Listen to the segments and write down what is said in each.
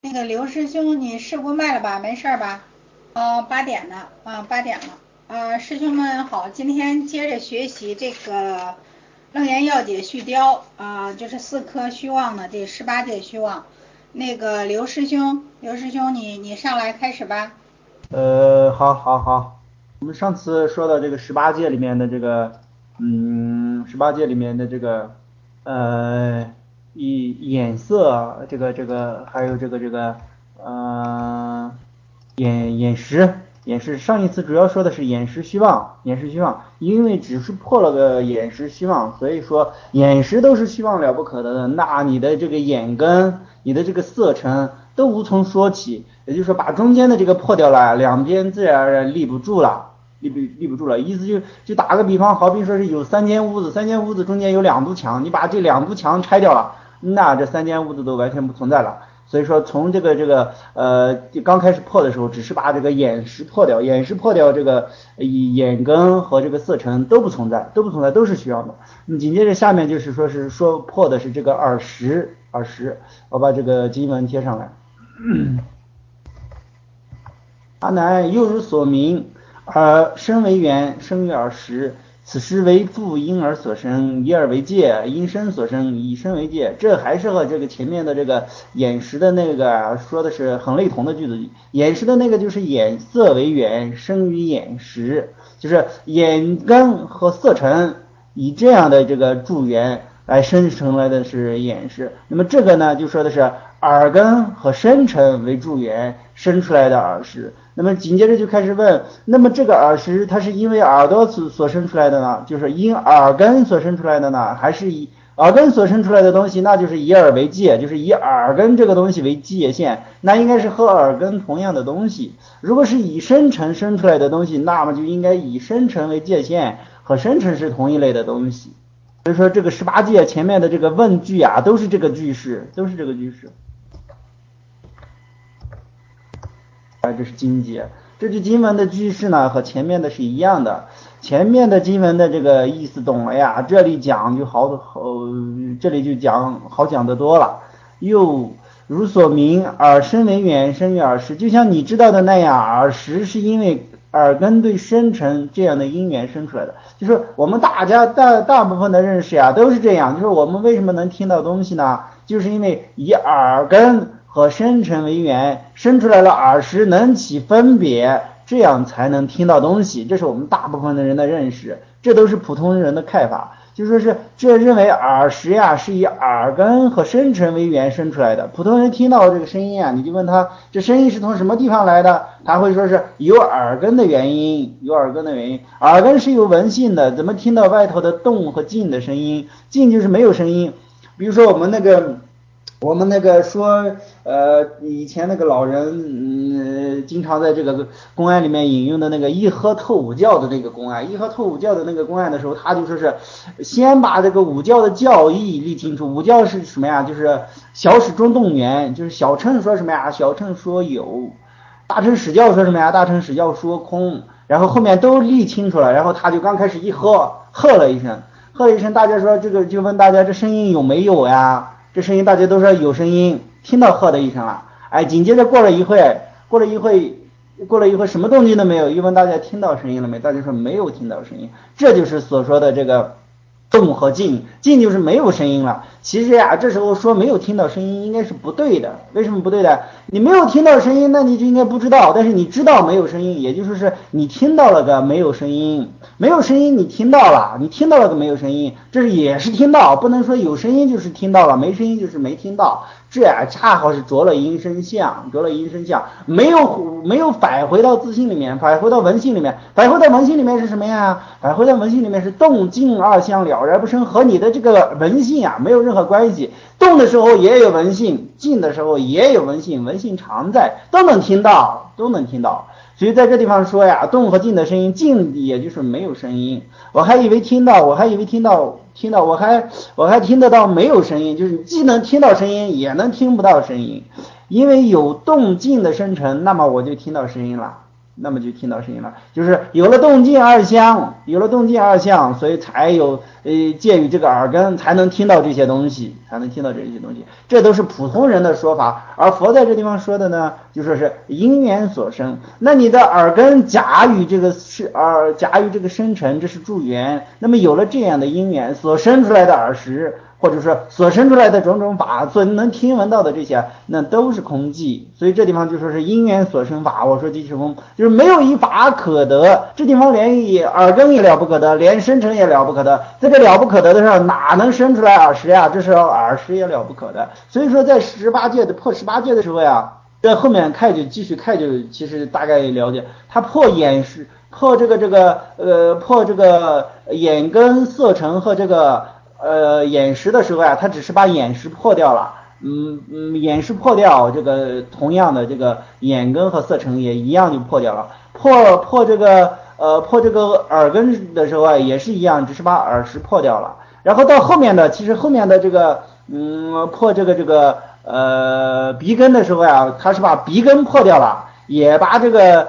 那个刘师兄，你试过麦了吧？没事儿吧？8点呢，8点了。师兄们好，今天接着学习这个《楞严要解续雕》就是四颗虚妄的这18界虚妄。那个刘师兄，你上来开始吧。 好，好，好。我们上次说到这个十八戒里面的这个，十八戒里面的这个，呃，眼色，还有呃，眼识。上一次主要说的是眼识虚妄，眼识虚妄，因为只是破了个眼识虚妄，所以说眼识都是虚妄了不可得的，那你的这个眼根，你的这个色尘都无从说起。也就是说把中间的这个破掉了，两边自然而然立不住了，立不住了。意思就打个比方，好比说是有三间屋子，三间屋子中间有两堵墙，你把这两堵墙拆掉了，那这三间屋子都完全不存在了。所以说从刚开始破的时候，只是把这个眼识破掉，眼识破掉，这个眼根和这个色尘都不存在，都是虚妄的。紧接着下面就是说破的是这个耳识，我把这个经文贴上来。阿难，又如所明，身为缘，生于耳识，此时为父因而所生，以耳为界，因身所生，以身为界。这还是和这个前面的这个眼识的那个说的是很类同的句子。眼识的那个就是眼色为缘，生于眼识，就是眼根和色尘以这样的这个助缘来生成来的是眼识。那么这个呢，就说的是耳根和深沉为助缘生出来的耳识。那么紧接着就开始问，那么这个耳识它是因为耳朵所生出来的呢，就是因耳根所生出来的呢，还是以耳根所生出来的东西，那就是以耳为界，就是以耳根这个东西为界限，那应该是和耳根同样的东西。如果是以深沉生出来的东西，那么就应该以深沉为界限，和深沉是同一类的东西。所以说这个十八界前面的这个问句啊，都是这个句式。这是经解。这句经文的句式呢，和前面的是一样的。前面的经文的这个意思懂了呀，这里讲就这里就好讲得多了。又如所明，耳身为缘，生于耳识，就像你知道的那样，耳识是因为耳根对生成这样的因缘生出来的。就是我们大部分的认识呀，都是这样。就是我们为什么能听到东西呢？就是因为以耳根和生成为缘，生出来了耳识能起分别，这样才能听到东西。这是我们大部分的人的认识，这都是普通人的看法。就说是这认为耳识呀是以耳根和生成为缘生出来的。普通人听到这个声音啊，你就问他这声音是从什么地方来的，他会说是有耳根的原因，耳根是有闻性的，怎么听到外头的动和静的声音？静就是没有声音。比如说我们说，以前那个老人，经常在这个公案里面引用的那个一喝透五教的那个公案，一喝透五教的那个公案的时候，他就说是先把这个五教的教义理清楚。五教是什么呀？就是小始中动元，就是小乘说什么呀？小乘说有，大乘始教说什么呀？大乘始教说空，然后后面都理清楚了，然后他就刚开始一喝了一声，大家说这个就问大家这声音有没有呀？这声音大家都说有声音，听到喝的一声了。哎，紧接着过了一会，什么动静都没有，又问大家听到声音了没？大家说没有听到声音。这就是所说的这个动和静，静就是没有声音了。其实呀，这时候说没有听到声音应该是不对的。为什么不对的？你没有听到声音，那你就应该不知道。但是你知道没有声音，也就是说你听到了个没有声音，没有声音你听到了，个没有声音，这也是听到，不能说有声音就是听到了，没声音就是没听到。这呀恰好是着了音声相，没有返回到自性里面，返回到闻性里面，返回到闻性里面是什么呀？返回到闻性里面是动静二相了然不生，和你的这个闻性啊没有任何关系。动的时候也有闻性，静的时候也有闻性，闻性常在，都能听到。所以在这地方说呀，动和静的声音，静也就是没有声音。我还以为听到，我还听得到没有声音，就是既能听到声音，也能听不到声音。因为有动静的生成，那么我就听到声音了。 那么就听到声音了，就是有了动静二相，所以才有介于这个耳根才能听到这些东西，这都是普通人的说法。而佛在这地方说的呢，就说是因缘所生。那你的耳根假于这个生成，这是助缘。那么有了这样的因缘所生出来的耳识，或者说所生出来的种种法，所能听闻到的这些，那都是空寂。所以这地方就说是因缘所生法。我说即是空，就是没有一法可得。这地方连耳根也了不可得，连生成也了不可得。在这了不可得的上，哪能生出来耳识呀？这时候耳识也了不可得。所以说在破18戒的时候呀，在后面继续看就其实大概了解，他破眼识，破这个眼根色尘和这个眼识的时候啊，他只是把眼识破掉了，眼识破掉，这个同样的这个眼根和色尘也一样就破掉了。破这个耳根的时候啊，也是一样，只是把耳识破掉了。然后到后面的，其实后面的这个破这个鼻根的时候啊，他是把鼻根破掉了，也把这个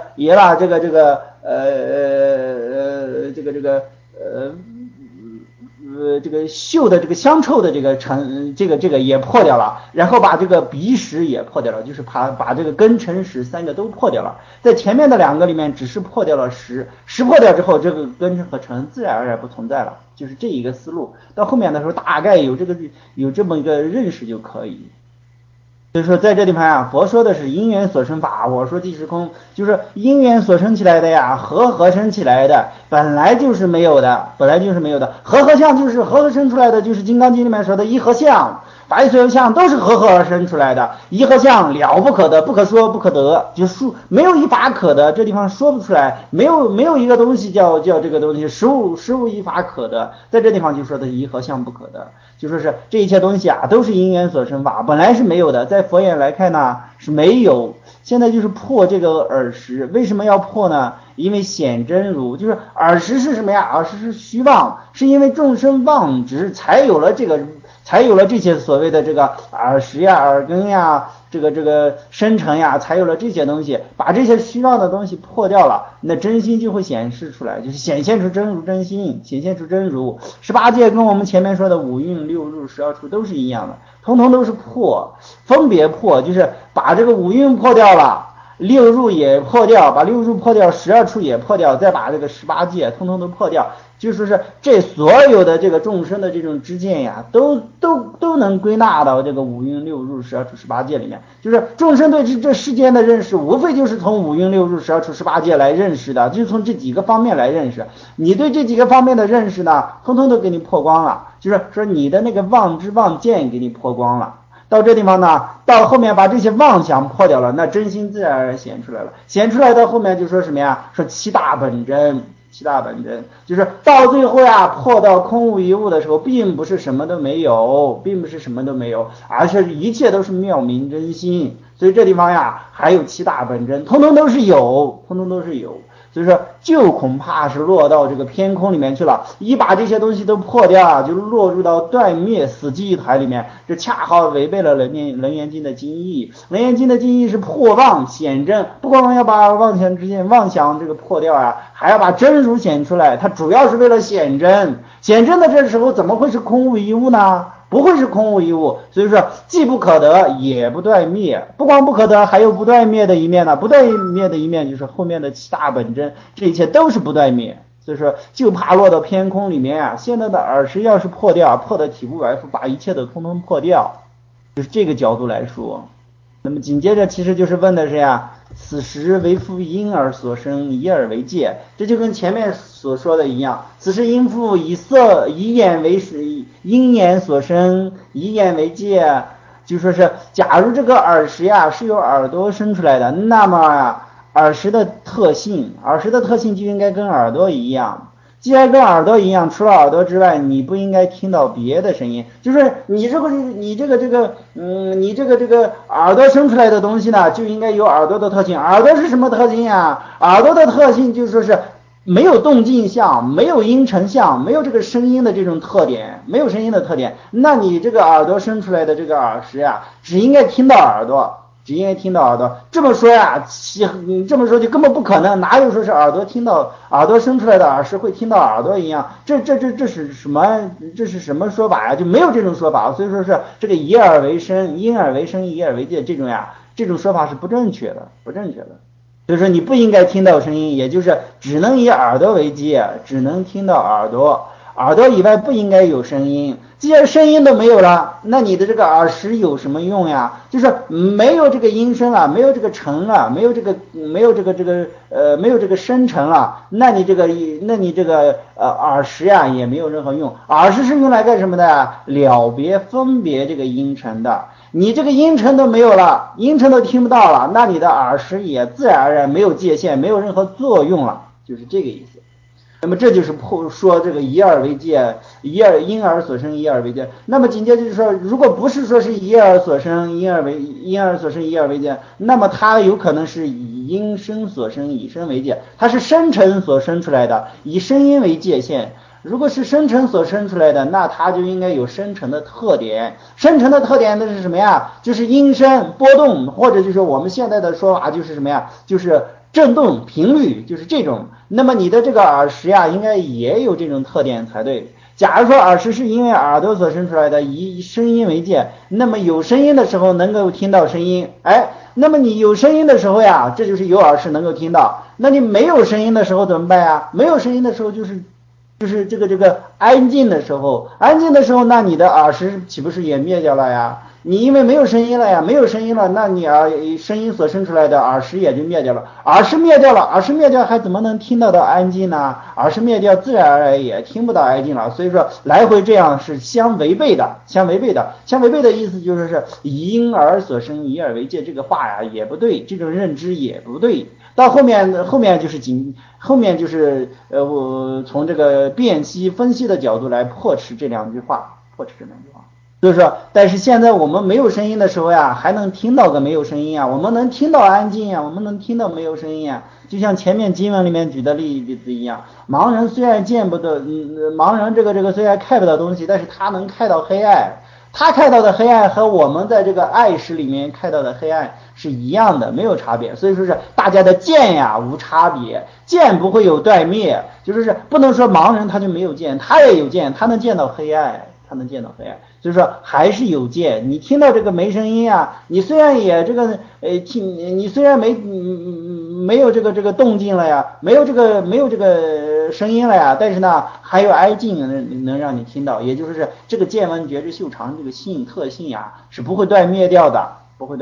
嗅的这个香臭的这个也破掉了，然后把这个鼻识也破掉了，就是把这个根尘识三个都破掉了。在前面的两个里面只是破掉了识破掉之后，这个根和尘自然而然不存在了，就是这一个思路。到后面的时候大概有这么一个认识就可以。所以说在这地方啊，佛说的是因缘所生法，我说即是空，就是因缘所生起来的呀，合生起来的，本来就是没有的，合相就是合生出来的，就是《金刚经》里面说的一合相，把所有相都是合而生出来的，一合相了不可得，不可说不可得，就是没有一法可得，这地方说不出来，没有一个东西叫这个东西实无一法可得，在这地方就说的一合相不可得，就说是这一切东西啊都是因缘所生法，本来是没有的，在佛眼来看呢是没有，现在就是破这个耳识。为什么要破呢？因为显真如，就是耳识是什么呀？耳识是虚妄，是因为众生妄执才有了这些所谓的这个耳识呀、耳根呀、这个生成呀，才有了这些东西。把这些虚妄的东西破掉了，那真心就会显示出来，就是显现出真如真心，显现出真如。18戒跟我们前面说的五蕴六入12处都是一样的，通通都是破，分别破，就是把这个五蕴破掉了，六入也破掉，把六入破掉，12处也破掉，再把这个18戒通通都破掉。就说是这所有的这个众生的这种知见呀，都能归纳到这个五蕴六入12处18戒里面。就是众生对这世间的认识，无非就是从五蕴六入12处18戒来认识的，就是从这几个方面来认识。你对这几个方面的认识呢，通通都给你破光了，就是说你的那个妄知妄见给你破光了。到这地方呢，到后面把这些妄想破掉了，那真心自然而然显出来了。显出来到后面就说什么呀？说七大本真，就是到最后呀，破到空无一物的时候，并不是什么都没有，而是一切都是妙明真心。所以这地方呀，还有七大本真，通通都是有。所以说，就恐怕是落到这个偏空里面去了，一把这些东西都破掉啊，就落入到断灭死寂一台里面，这恰好违背了楞严经的经义。楞严经的经义是破妄显真，不光要把妄想这个破掉啊，还要把真如显出来，它主要是为了显真。显真的这时候怎么会是空无一物呢？不会是空无一物，所以说既不可得也不断灭，不光不可得，还有不断灭的一面呢。不断灭的一面就是后面的七大本真，这一切都是不断灭。所以说就怕落到偏空里面啊。现在的耳识要是破掉，破的体无完肤，把一切的通通破掉，就是这个角度来说。那么紧接着其实就是问的是呀，此时为复因而所生，以耳为界，这就跟前面所说的一样，此时因复以眼为因眼所生，以眼为界，就说是假如这个耳识呀是由耳朵生出来的，那么啊耳识的特性就应该跟耳朵一样。既然跟耳朵一样，除了耳朵之外，你不应该听到别的声音。就是你这个耳朵生出来的东西呢，就应该有耳朵的特性。耳朵是什么特性呀？耳朵的特性就是说是没有动静相，没有音尘相，没有这个声音的这种特点，没有声音的特点。那你这个耳朵生出来的这个耳识呀，只应该听到耳朵。 只因为听到耳朵。这么说呀，这么说就根本不可能，哪有说是耳朵生出来的耳石会听到耳朵一样？这是什么？这是什么说法呀？就没有这种说法。所以说是这个以耳为身，因耳为声，以耳为戒，这种说法是不正确的。所以说你不应该听到声音，也就是只能以耳朵为戒，只能听到耳朵以外不应该有声音。既然声音都没有了，那你的这个耳石有什么用呀？就是没有这个音声了，没有这个沉了，没有这个深沉了，那你这个耳石呀也没有任何用。耳石是用来干什么的？了别分别这个音沉的。你这个音沉都没有了，音沉都听不到了，那你的耳石也自然而然没有界限，没有任何作用了，就是这个意思。那么这就是说这个以耳为戒，因耳所生，以耳为戒。那么紧接着就是说，如果不是说是以耳所生，因耳所生，以耳为戒，那么它有可能是以音声所生，以声为戒，它是声沉所生出来的，以声音为界限。如果是声沉所生出来的，那它就应该有声沉的特点。声沉的特点那是什么呀？就是音声波动，或者就是我们现在的说法就是什么呀？就是振动频率，就是这种。那么你的这个耳石呀，应该也有这种特点才对。假如说耳石是因为耳朵所生出来的，以声音为界，那么有声音的时候能够听到声音，那么你有声音的时候呀，这就是有耳石能够听到。那你没有声音的时候怎么办呀？没有声音的时候就是这个安静的时候，那你的耳石岂不是也灭掉了呀？你因为没有声音了呀，那你声音所生出来的耳石也就灭掉了。耳石灭掉还怎么能听到安静呢？耳石灭掉自然而然也听不到安静了。所以说来回这样是相违背的意思就是是因耳所生，以耳为戒，这个话呀也不对，这种认知也不对。到后面就是我从这个辨析分析的角度来破斥这两句话。所以说，但是现在我们没有声音的时候呀，还能听到个没有声音啊，我们能听到安静呀，我们能听到没有声音啊。就像前面经文里面举的例子一样，盲人虽然见不得，盲人这个虽然看不到东西，但是他能看到黑暗。他看到的黑暗和我们在这个爱识里面看到的黑暗是一样的，没有差别。所以说是大家的见呀无差别，见不会有断灭，就是不能说盲人他就没有见，他也有见，他能见到黑暗。所以说还是有见。你听到这个没声音啊，你虽然也这个你虽然没有这个动静了呀，没有这个声音了呀，但是呢还有安静能让你听到，也就是这个见闻觉知嗅尝这个特性呀是不会断灭掉的。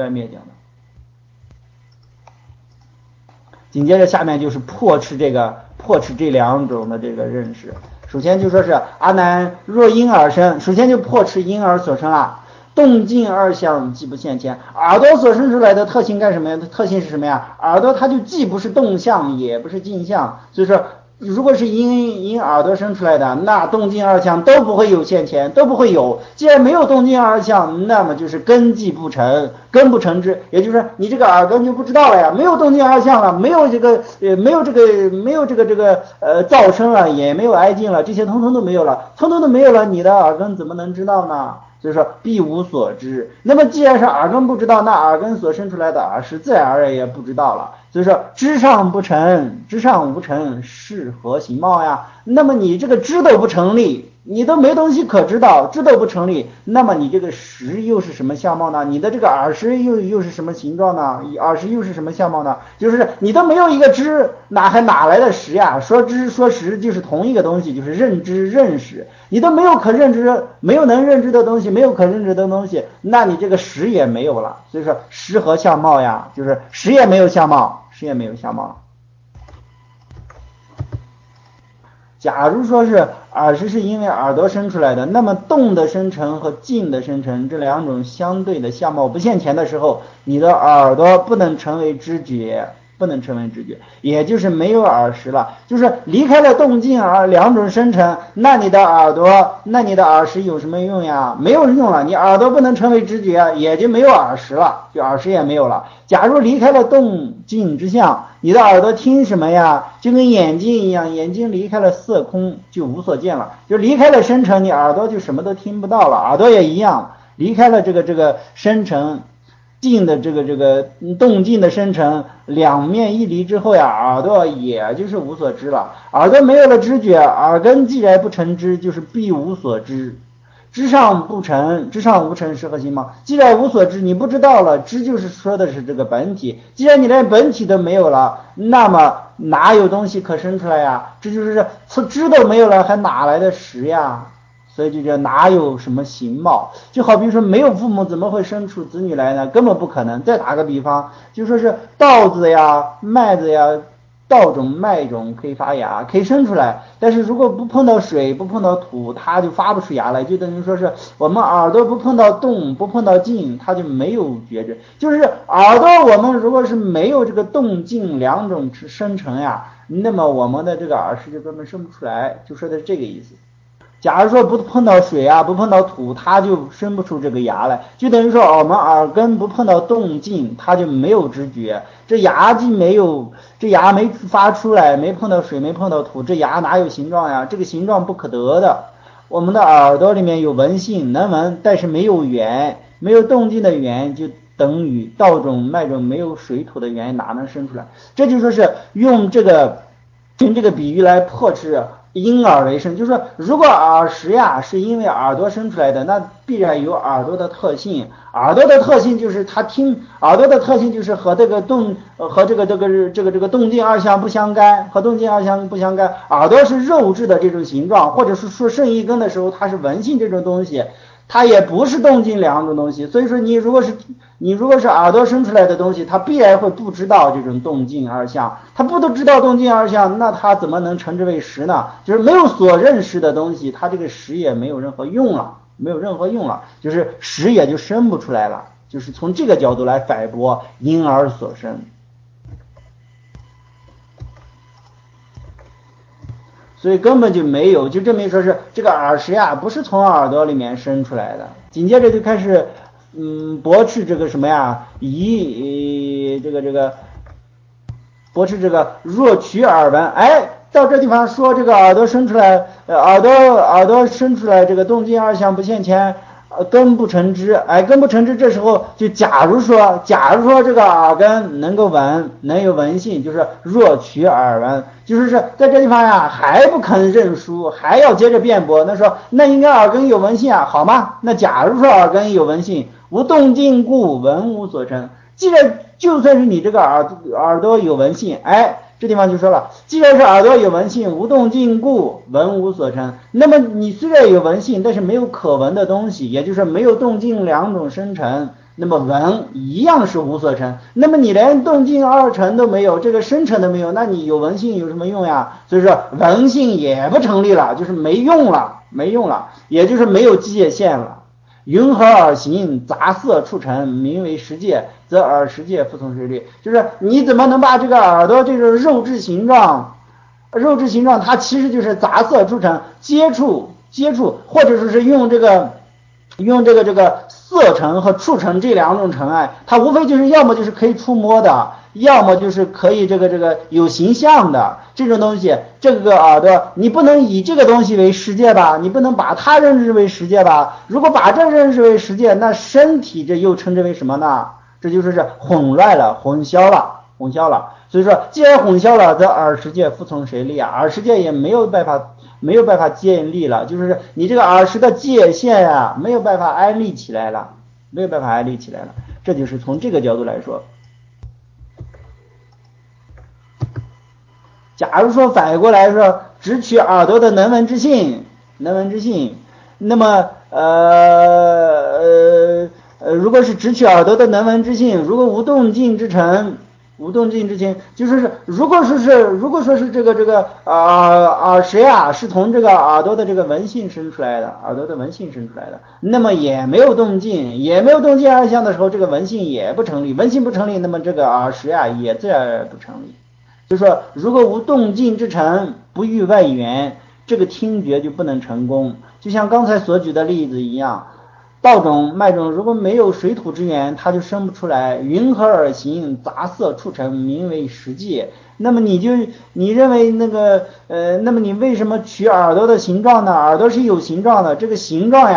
紧接着下面就是破斥这两种的这个认识。首先就说是阿难若因耳生，首先就破斥因耳所生了。动静二相既不现前，耳朵所生出来的特性干什么呀？特性是什么呀？耳朵它就既不是动相，也不是静相，所以说如果是因耳朵生出来的，那动静二相都不会有现前，都不会有。既然没有动静二相，那么就是根基不成，根不成之，也就是你这个耳根就不知道了呀，没有动静二相了，没有这个噪声了，也没有安静了，这些通通都没有了，你的耳根怎么能知道呢？所以说必无所知。那么既然是耳根不知道，那耳根所生出来的耳识自然而然也不知道了。所以说知上不成，知上无成，是何形貌呀？那么你这个知都不成立，你都没东西可知道，知都不成立，那么你这个识又是什么相貌呢？你的这个耳识又是什么形状呢？耳识又是什么相貌呢？就是你都没有一个知，哪来的识呀？说知说识就是同一个东西，就是认知认识。你都没有可认知，没有能认知的东西，没有可认知的东西，那你这个识也没有了。所以说识和相貌呀，就是识也没有相貌。假如说是耳识是因为耳朵生出来的，那么动的生成和静的生成这两种相对的相貌不现前的时候，你的耳朵不能成为知觉，也就是没有耳识了，就是离开了动静两种生成，那你的耳识有什么用呀？没有用了，你耳朵不能成为知觉，也就没有耳识了，就耳识也没有了。假如离开了动静之相，你的耳朵听什么呀？就跟眼睛一样，眼睛离开了色空就无所见了，就离开了生成，你耳朵就什么都听不到了。耳朵也一样，离开了这个生成， 静的这个动静的生成，两面一离之后呀，耳朵也就是无所知了。耳朵没有了知觉，耳根既然不成知，就是必无所知。知上不成，知上无成是核心吗？既然无所知，你不知道了，知就是说的是这个本体。既然你连本体都没有了，那么哪有东西可生出来呀？这就是知都没有了，还哪来的识呀？所以就叫哪有什么形貌，就好比说没有父母怎么会生出子女来呢？根本不可能。再打个比方，就说是稻子呀、麦子呀，稻种、麦种可以发芽，可以生出来，但是如果不碰到水、不碰到土，它就发不出芽来。就等于说是我们耳朵不碰到动、不碰到静，它就没有觉知。就是耳朵我们如果是没有这个动静两种生成呀，那么我们的这个耳识就根本生不出来，就说的是这个意思。假如说不碰到水啊，不碰到土，它就生不出这个芽来，就等于说我们耳根不碰到动静，它就没有知觉。这芽既没有，这芽没发出来，没碰到水，没碰到土，这芽哪有形状呀？这个形状不可得的。我们的耳朵里面有闻性，能闻，但是没有缘，没有动静的缘，就等于稻种、麦种没有水土的缘，哪能生出来？这就说是用这个比喻来破斥因耳为生，就是说，如果耳识呀是因为耳朵生出来的，那必然有耳朵的特性。耳朵的特性就是它听，耳朵的特性就是和这个动动静二相不相干，和动静二相不相干。耳朵是肉质的这种形状，或者是说肾一根的时候，它是闻性这种东西。它也不是动静两种东西，所以说你如果是耳朵生出来的东西，它必然会不知道这种动静二相，它不都知道动静二相，那它怎么能称之为识呢？就是没有所认识的东西，它这个识也没有任何用了，就是识也就生不出来了，就是从这个角度来反驳因而所生。所以根本就没有，就证明说是这个耳识呀，不是从耳朵里面生出来的。紧接着就开始，驳斥这个什么呀？驳斥这个若取耳闻。哎，到这地方说这个耳朵生出来，耳朵生出来这个动静二相不现前。根不成知，根不成知，这时候就假如说这个耳根能够闻，能有闻性，就是若取耳闻，就是在这地方呀还不肯认输，还要接着辩驳。那说那应该耳根有闻性啊，好吗？那假如说耳根有闻性，无动静故闻无所成。既然就算是你这个耳朵有闻性，这地方就说了，既然是耳朵有闻性，无动静故闻无所成。那么你虽然有闻性，但是没有可闻的东西，也就是没有动静两种生成，那么闻一样是无所成。那么你连动静二成都没有，这个生成都没有，那你有闻性有什么用呀？所以说闻性也不成立了，就是没用了，也就是没有界限了。云和耳形杂色触成，名为识界，则耳识界服从谁律？就是你怎么能把这个耳朵这种肉质形状，它其实就是杂色触成，接触，或者说是用这个色尘和触尘这两种尘埃，它无非就是要么就是可以触摸的，要么就是可以这个有形象的这种东西。这个耳朵你不能以这个东西为实界吧，你不能把它认识为实界吧。如果把这认识为实界，那身体这又称之为什么呢？这就是混乱了，混淆了。所以说既然混淆了，则耳识界服从谁立啊？耳识界也没有办法建立了，就是你这个耳识的界限啊，没有办法安立起来了。这就是从这个角度来说。假如说反过来说，只取耳朵的能闻之性，那么如果是只取耳朵的能闻之性，如果无动静之成，就是如果说是这个耳识呀是从这个耳朵的这个闻性生出来的，那么也没有动静二相的时候，这个闻性也不成立，那么这个耳识呀也自然不成立。就是说如果无动静之成，不遇外缘，这个听觉就不能成功。就像刚才所举的例子一样，稻种麦种如果没有水土之源，它就生不出来。云和耳形杂色触成，名为识界。那么你认为那么你为什么取耳朵的形状呢？耳朵是有形状的，这个形状呀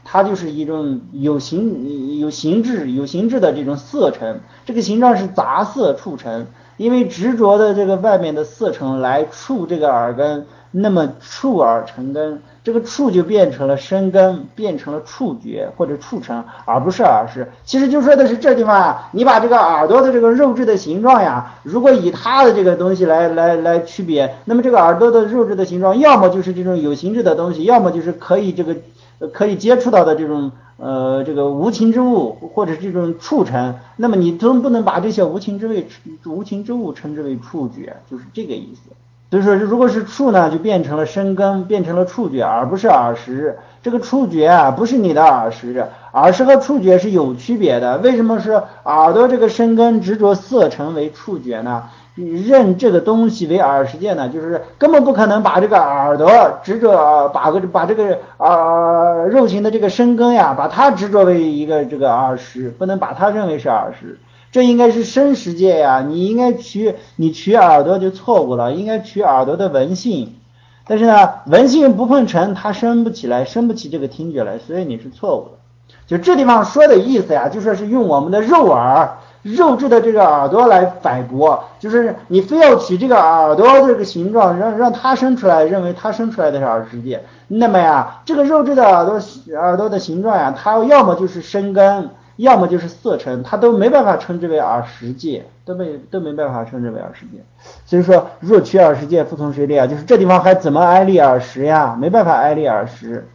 它就是一种有形质的这种色尘，这个形状是杂色触尘，因为执着的这个外面的色尘来触这个耳根，那么触耳成根，这个触就变成了身根，变成了触觉或者触尘，而不是耳识。其实就说的是这地方啊，你把这个耳朵的这个肉质的形状呀，如果以它的这个东西来区别，那么这个耳朵的肉质的形状，要么就是这种有形质的东西，要么就是可以接触到的这种这个无情之物或者这种触尘，那么你都不能把这些无情之物称之为触觉，就是这个意思。所以说如果是触呢，就变成了身根，变成了触觉，而不是耳识。这个触觉啊，不是你的耳识，耳识和触觉是有区别的。为什么是耳朵这个身根执着色尘为触觉呢？认这个东西为耳识界呢，就是根本不可能把这个耳朵执着把这个肉形的这个身根呀，把它执着为一个这个耳识，不能把它认为是耳识。这应该是身识界呀，你取耳朵就错误了，应该取耳朵的闻性。但是呢，闻性不碰尘，它生不起这个听觉来，所以你是错误的。就这地方说的意思呀，就说是用我们的肉质的这个耳朵来反驳，就是你非要取这个耳朵这个形状，让它生出来，认为它生出来的是耳识界。那么呀，这个肉质的耳朵的形状呀，它要么就是身根，要么就是色尘，它都没办法称之为耳识界，都没办法称之为耳识界。所以说若取耳识界，复从谁立啊？就是这地方还怎么挨立耳识呀？没办法挨立耳识。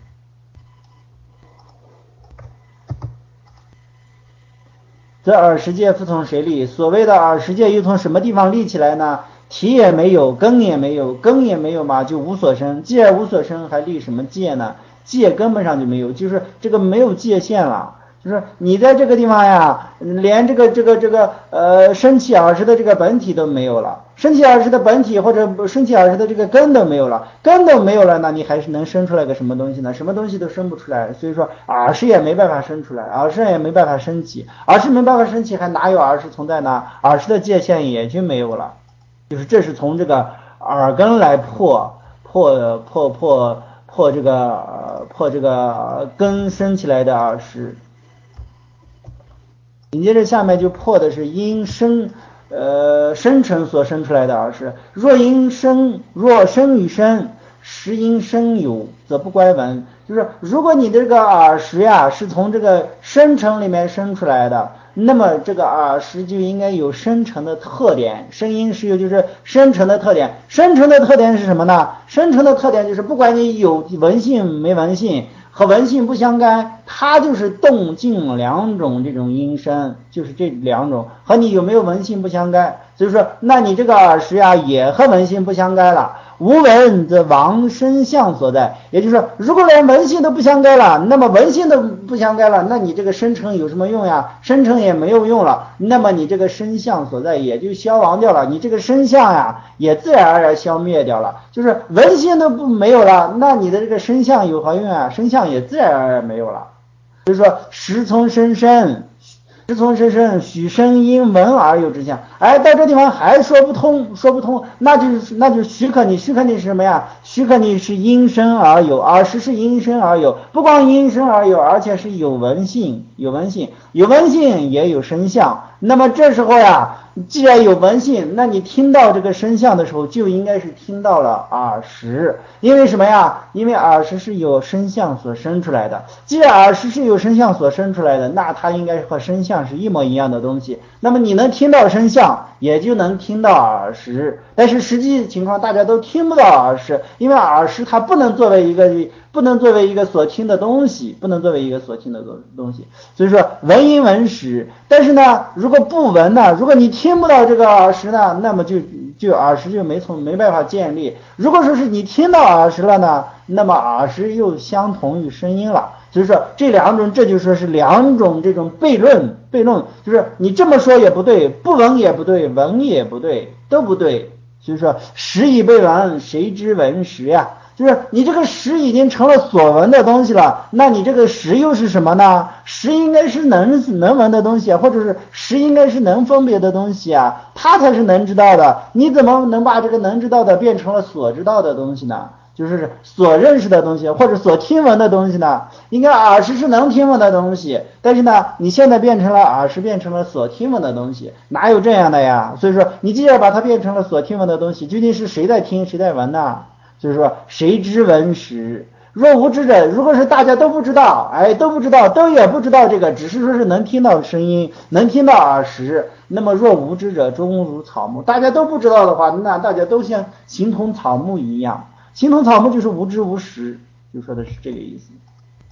这耳识界复从谁立？所谓的耳识界又从什么地方立起来呢？体也没有，根也没有嘛，就无所生。既然无所生，还立什么界呢？界根本上就没有，就是这个没有界限了。就是你在这个地方呀，连这个生起耳识的这个本体都没有了，生起耳识的本体或者生起耳识的这个根都没有了，那你还是能生出来个什么东西呢？什么东西都生不出来。所以说耳识也没办法生出来，耳识也没办法升起，耳识没办法升起，还哪有耳识存在呢？耳识的界限也就没有了。就是这是从这个耳根来破这个根生起来的耳识。紧接着下面就破的是因生成所生出来的耳识。若生与生，实因生有，则不乖闻。就是如果你的这个耳识呀是从这个生成里面生出来的，那么这个耳识就应该有生成的特点。生因实有就是生成的特点。生成的特点是什么呢？生成的特点就是不管你有闻性没闻性，和闻性不相干，它就是动静两种这种音声，就是这两种，和你有没有闻性不相干。所以说那你这个耳识呀也和闻性不相干了。无闻则亡生相所在，也就是说如果连闻性都不相干了，那么闻性都不相干了，那你这个生成有什么用呀？生成也没有用了，那么你这个生相所在也就消亡掉了，你这个生相呀也自然而然消灭掉了。就是闻性都没有了，那你的这个生相有何用啊？生相也自然而然没有了。所以说时从生生，许生因闻而有之相。哎，到这地方还说不通，那就许可你是什么呀？许可你是因生而有，耳识是因生而有，不光因生而有，而且是有闻性也有声相。那么这时候呀，既然有闻性，那你听到这个声相的时候，就应该是听到了耳识。因为什么呀？因为耳识是由声相所生出来的。既然耳识是由声相所生出来的，那它应该和声相是一模一样的东西。那么你能听到声相，也就能听到耳识。但是实际情况大家都听不到耳识，因为耳识它不能作为一个所听的东西，所以说闻因闻识。但是呢，如果不闻呢，如果你听不到这个耳识呢，那么就耳识就没办法建立。如果说是你听到耳识了呢，那么耳识又相同于声音了。所以说这就说是两种这种悖论，就是你这么说也不对，不闻也不对，闻也不对，都不对。所以说识已被闻，谁知闻识呀？就是你这个识已经成了所闻的东西了，那你这个识又是什么呢？识应该是能闻的东西，或者是识应该是能分别的东西啊，它才是能知道的。你怎么能把这个能知道的变成了所知道的东西呢？ 就是所认识的东西或者所听闻的东西呢，应该耳识是能听闻的东西，但是呢你现在变成了耳识变成了所听闻的东西，哪有这样的呀？所以说你既然把它变成了所听闻的东西，究竟是谁在听谁在闻呢？所以说谁知闻识，若无知者，如果是大家都不知道，都不知道，都也不知道这个，只是说是能听到声音，能听到耳识，那么若无知者，终如草木。大家都不知道的话，那大家都像形同草木一样。形同草木就是无知无识，就说的是这个意思。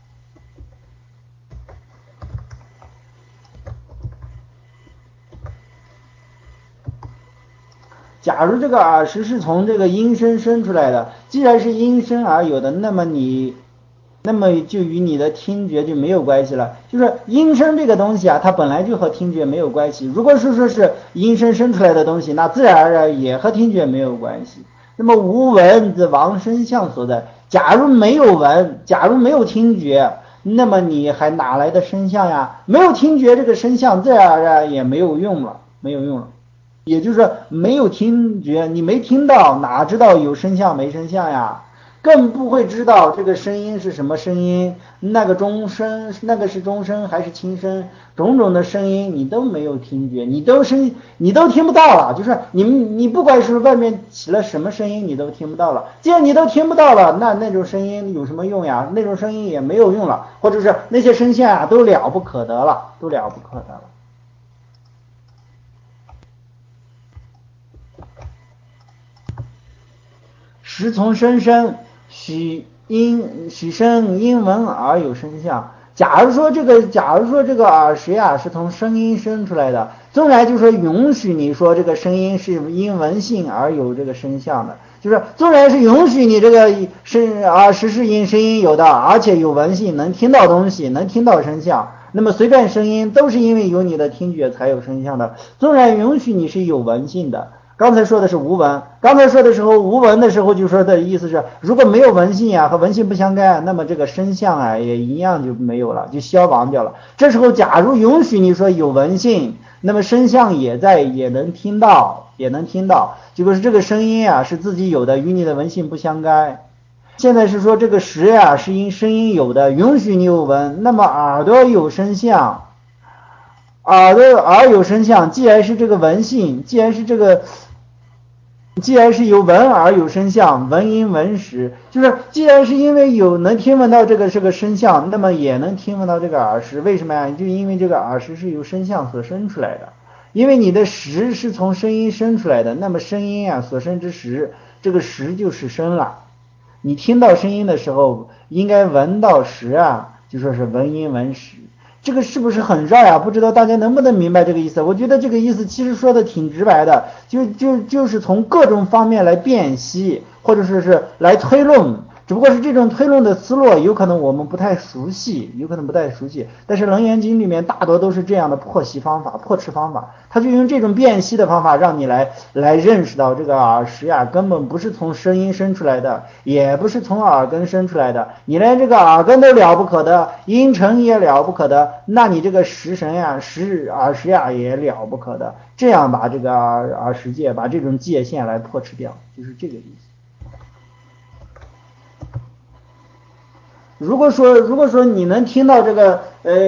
假如这个耳识是从这个音声生出来的，既然是因声而有的，那么就与你的听觉就没有关系了。就是音声这个东西啊，它本来就和听觉没有关系。如果说是音声生出来的东西，那自然而然也和听觉没有关系。那么无闻则亡声相所在。假如没有闻，假如没有听觉，那么你还哪来的声相呀？没有听觉，这个声相自然而然也没有用了，没有用了。也就是说没有听觉，你没听到，哪知道有声相没声相呀？更不会知道这个声音是什么声音，那个中声，那个是中声还是轻声，种种的声音你都没有听觉，你都听不到了。就是你不管是外面起了什么声音，你都听不到了。既然你都听不到了，那种声音有什么用呀？那种声音也没有用了，或者是那些声线啊都了不可得了，都了不可得了。识从声生，许声因闻而有声相。假如说这个耳识呀是从声音生出来的，纵然就说允许你说这个声音是因闻性而有这个声相的，就是纵然是允许你这个耳识是因声音有的，而且有闻性，能听到东西，能听到声相，那么随便声音都是因为有你的听觉才有声相的，纵然允许你是有闻性的。刚才说的是无闻，刚才说的时候无闻的时候就说的意思是，如果没有闻性呀，和闻性不相干，那么这个声相啊也一样就没有了，就消亡掉了。这时候假如允许你说有闻性，那么声相也能听到，就是这个声音啊是自己有的，与你的闻性不相干。现在是说这个识呀是因声音有的，允许你有闻，那么耳朵有声相。耳有声相，既然是这个闻性，既然是由闻而有声相，闻因闻识，就是既然是因为能听闻到这个声相，那么也能听闻到这个耳识。为什么呀？就因为这个耳识是由声相所生出来的，因为你的识是从声音生出来的，那么声音啊所生之识，这个识就是声了。你听到声音的时候，应该闻到识啊，就说是闻因闻识。这个是不是很绕呀？不知道大家能不能明白这个意思？我觉得这个意思其实说的挺直白的，就是从各种方面来辨析，或者说是来推论。只不过是这种推论的思路有可能我们不太熟悉，但是楞严经里面大多都是这样的破斥方法，他就用这种辨析的方法让你来认识到这个耳识呀根本不是从声音生出来的，也不是从耳根生出来的，你连这个耳根都了不可得，音尘也了不可得，那你这个识神呀耳识呀也了不可得，这样把这个耳识界把这种界限来破斥掉，就是这个意思。如果说你能听到这个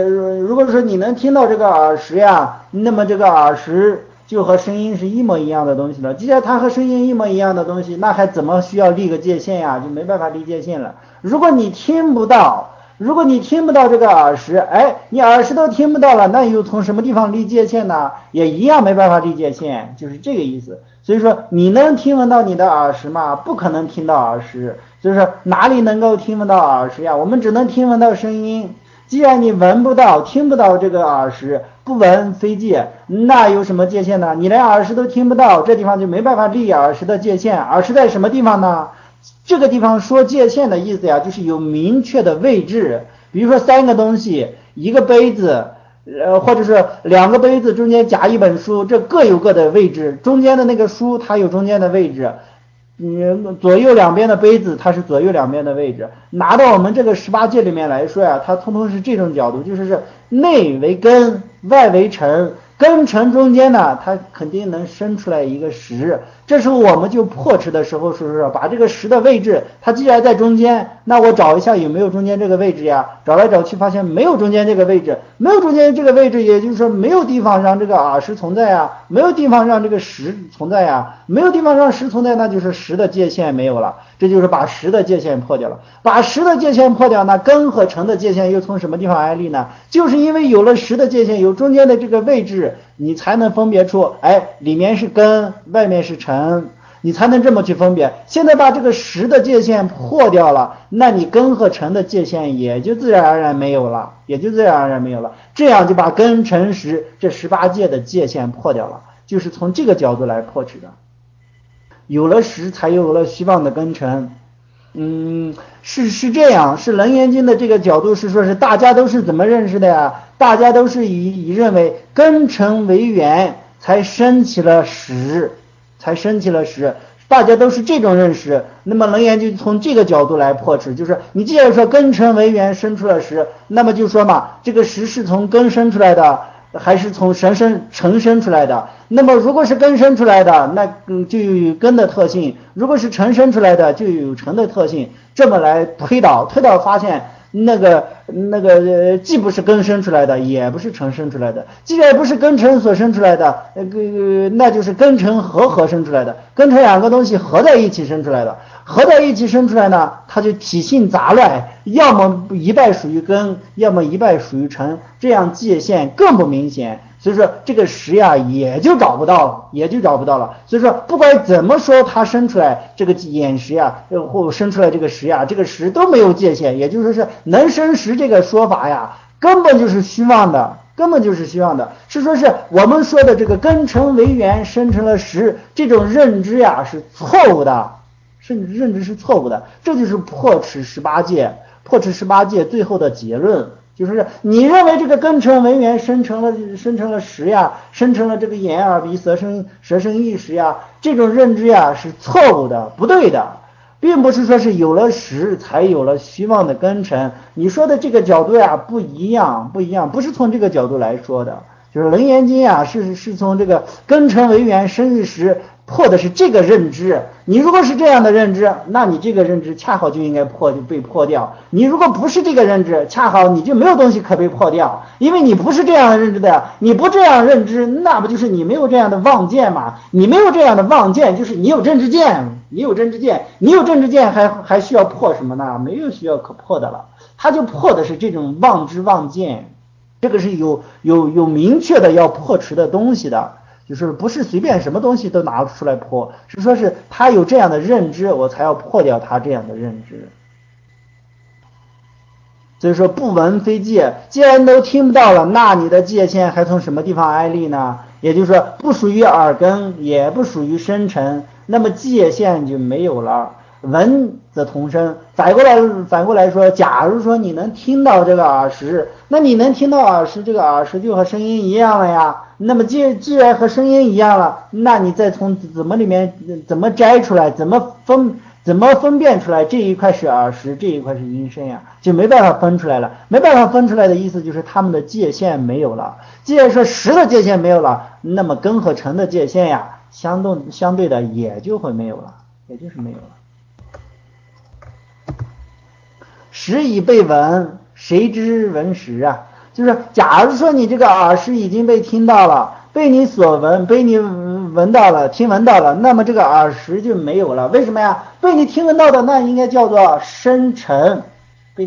耳识呀，那么这个耳识就和声音是一模一样的东西了。既然它和声音一模一样的东西，那还怎么需要立个界限呀？就没办法立界限了。如果你听不到这个耳识，你耳识都听不到了，那又从什么地方立界限呢？也一样没办法立界限，就是这个意思。所以说你能听闻到你的耳识吗？不可能听到耳识。就是哪里能够听闻到耳识呀？我们只能听闻到声音。既然你闻不到听不到这个耳识，不闻非界，那有什么界限呢？你连耳识都听不到，这地方就没办法立耳识的界限。耳识在什么地方呢？这个地方说界限的意思呀，就是有明确的位置。比如说三个东西，一个杯子或者是两个杯子中间夹一本书，这各有各的位置，中间的那个书它有中间的位置，左右两边的杯子它是左右两边的位置。拿到我们这个18界里面来说呀，它通通是这种角度，就是内为根，外为尘， 根尘中间呢，它肯定能生出来一个实。这时候我们就破斥的时候，是不是把这个实的位置，它既然在中间，那我找一下有没有中间这个位置呀？找来找去发现没有中间这个位置，没有中间这个位置，也就是说没有地方让这个耳实存在啊，没有地方让这个实存在啊，没有地方让实存在，那就是实的界限没有了。这就是把实的界限破掉了。把实的界限破掉，那根和尘的界限又从什么地方来立呢？就是因为有了实的界限，有中间的这个位置，你才能分别出，里面是根，外面是尘，你才能这么去分别。现在把这个实的界限破掉了，那你根和尘的界限也就自然而然没有了，这样就把根尘实这18界的界限破掉了，就是从这个角度来破斥的。有了实才有了虚妄的根尘。是这样，是楞严经的这个角度，是说是大家都是怎么认识的呀？大家都是以认为根尘为缘才生起了实，大家都是这种认识。那么楞严就从这个角度来破斥，就是你既然说根尘为缘生出了实，那么就说嘛，这个实是从根生出来的，还是从尘生出来的？那么如果是根生出来的，那就有根的特性；如果是尘生出来的，就有尘的特性。这么来推导发现那个既不是根生出来的，也不是尘生出来的。既然不是根尘所生出来的，那就是根尘合生出来的，根尘两个东西合在一起生出来的。合在一起生出来呢，它就体性杂乱，要么一半属于根，要么一半属于尘，这样界限更不明显。所以说这个实呀也就找不到了。所以说不管怎么说，它生出来这个眼识呀，或生出来这个实呀，这个实都没有界限，也就是说是能生实这个说法呀，根本就是虚妄的。是说是我们说的这个根尘为缘生成了实，这种认知呀是错误的，甚至认知是错误的。这就是破斥18戒最后的结论。就是你认为这个根尘为缘生成了实呀，生成了这个眼耳鼻舌身意识呀，这种认知呀是错误的，不对的，并不是说是有了实才有了虚妄的根尘。你说的这个角度呀不一样，不是从这个角度来说的。就是楞严经啊，是从这个根尘为缘生于实破的是这个认知。你如果是这样的认知，那你这个认知恰好就应该被破掉。你如果不是这个认知，恰好你就没有东西可被破掉，因为你不是这样的认知的。你不这样认知，那不就是你没有这样的妄见吗？你没有这样的妄见，就是你有正知见，还需要破什么呢？没有需要可破的了。他就破的是这种妄知妄见。这个是有明确的要破斥的东西的，就是不是随便什么东西都拿出来破，是说是他有这样的认知，我才要破掉他这样的认知。所以说不闻非戒，既然都听不到了，那你的界限还从什么地方来立呢？也就是说不属于耳根，也不属于深沉，那么界限就没有了。闻则同声，反过来说，假如说你能听到这个耳识，那你能听到耳识，这个耳识就和声音一样了呀。那么既然和声音一样了，那你再从里面怎么摘出来，怎么分辨出来这一块是耳识，这一块是音声呀？就没办法分出来了。没办法分出来的意思就是他们的界限没有了。既然说识的界限没有了，那么根和尘的界限呀，相对的也就会没有了，也就是没有了。识已被闻，谁知闻识啊？就是假如说你这个耳识已经被听到了，被你所闻，被你闻到了，听闻到了，那么这个耳识就没有了。为什么呀？被你听闻到的那应该叫做深沉，所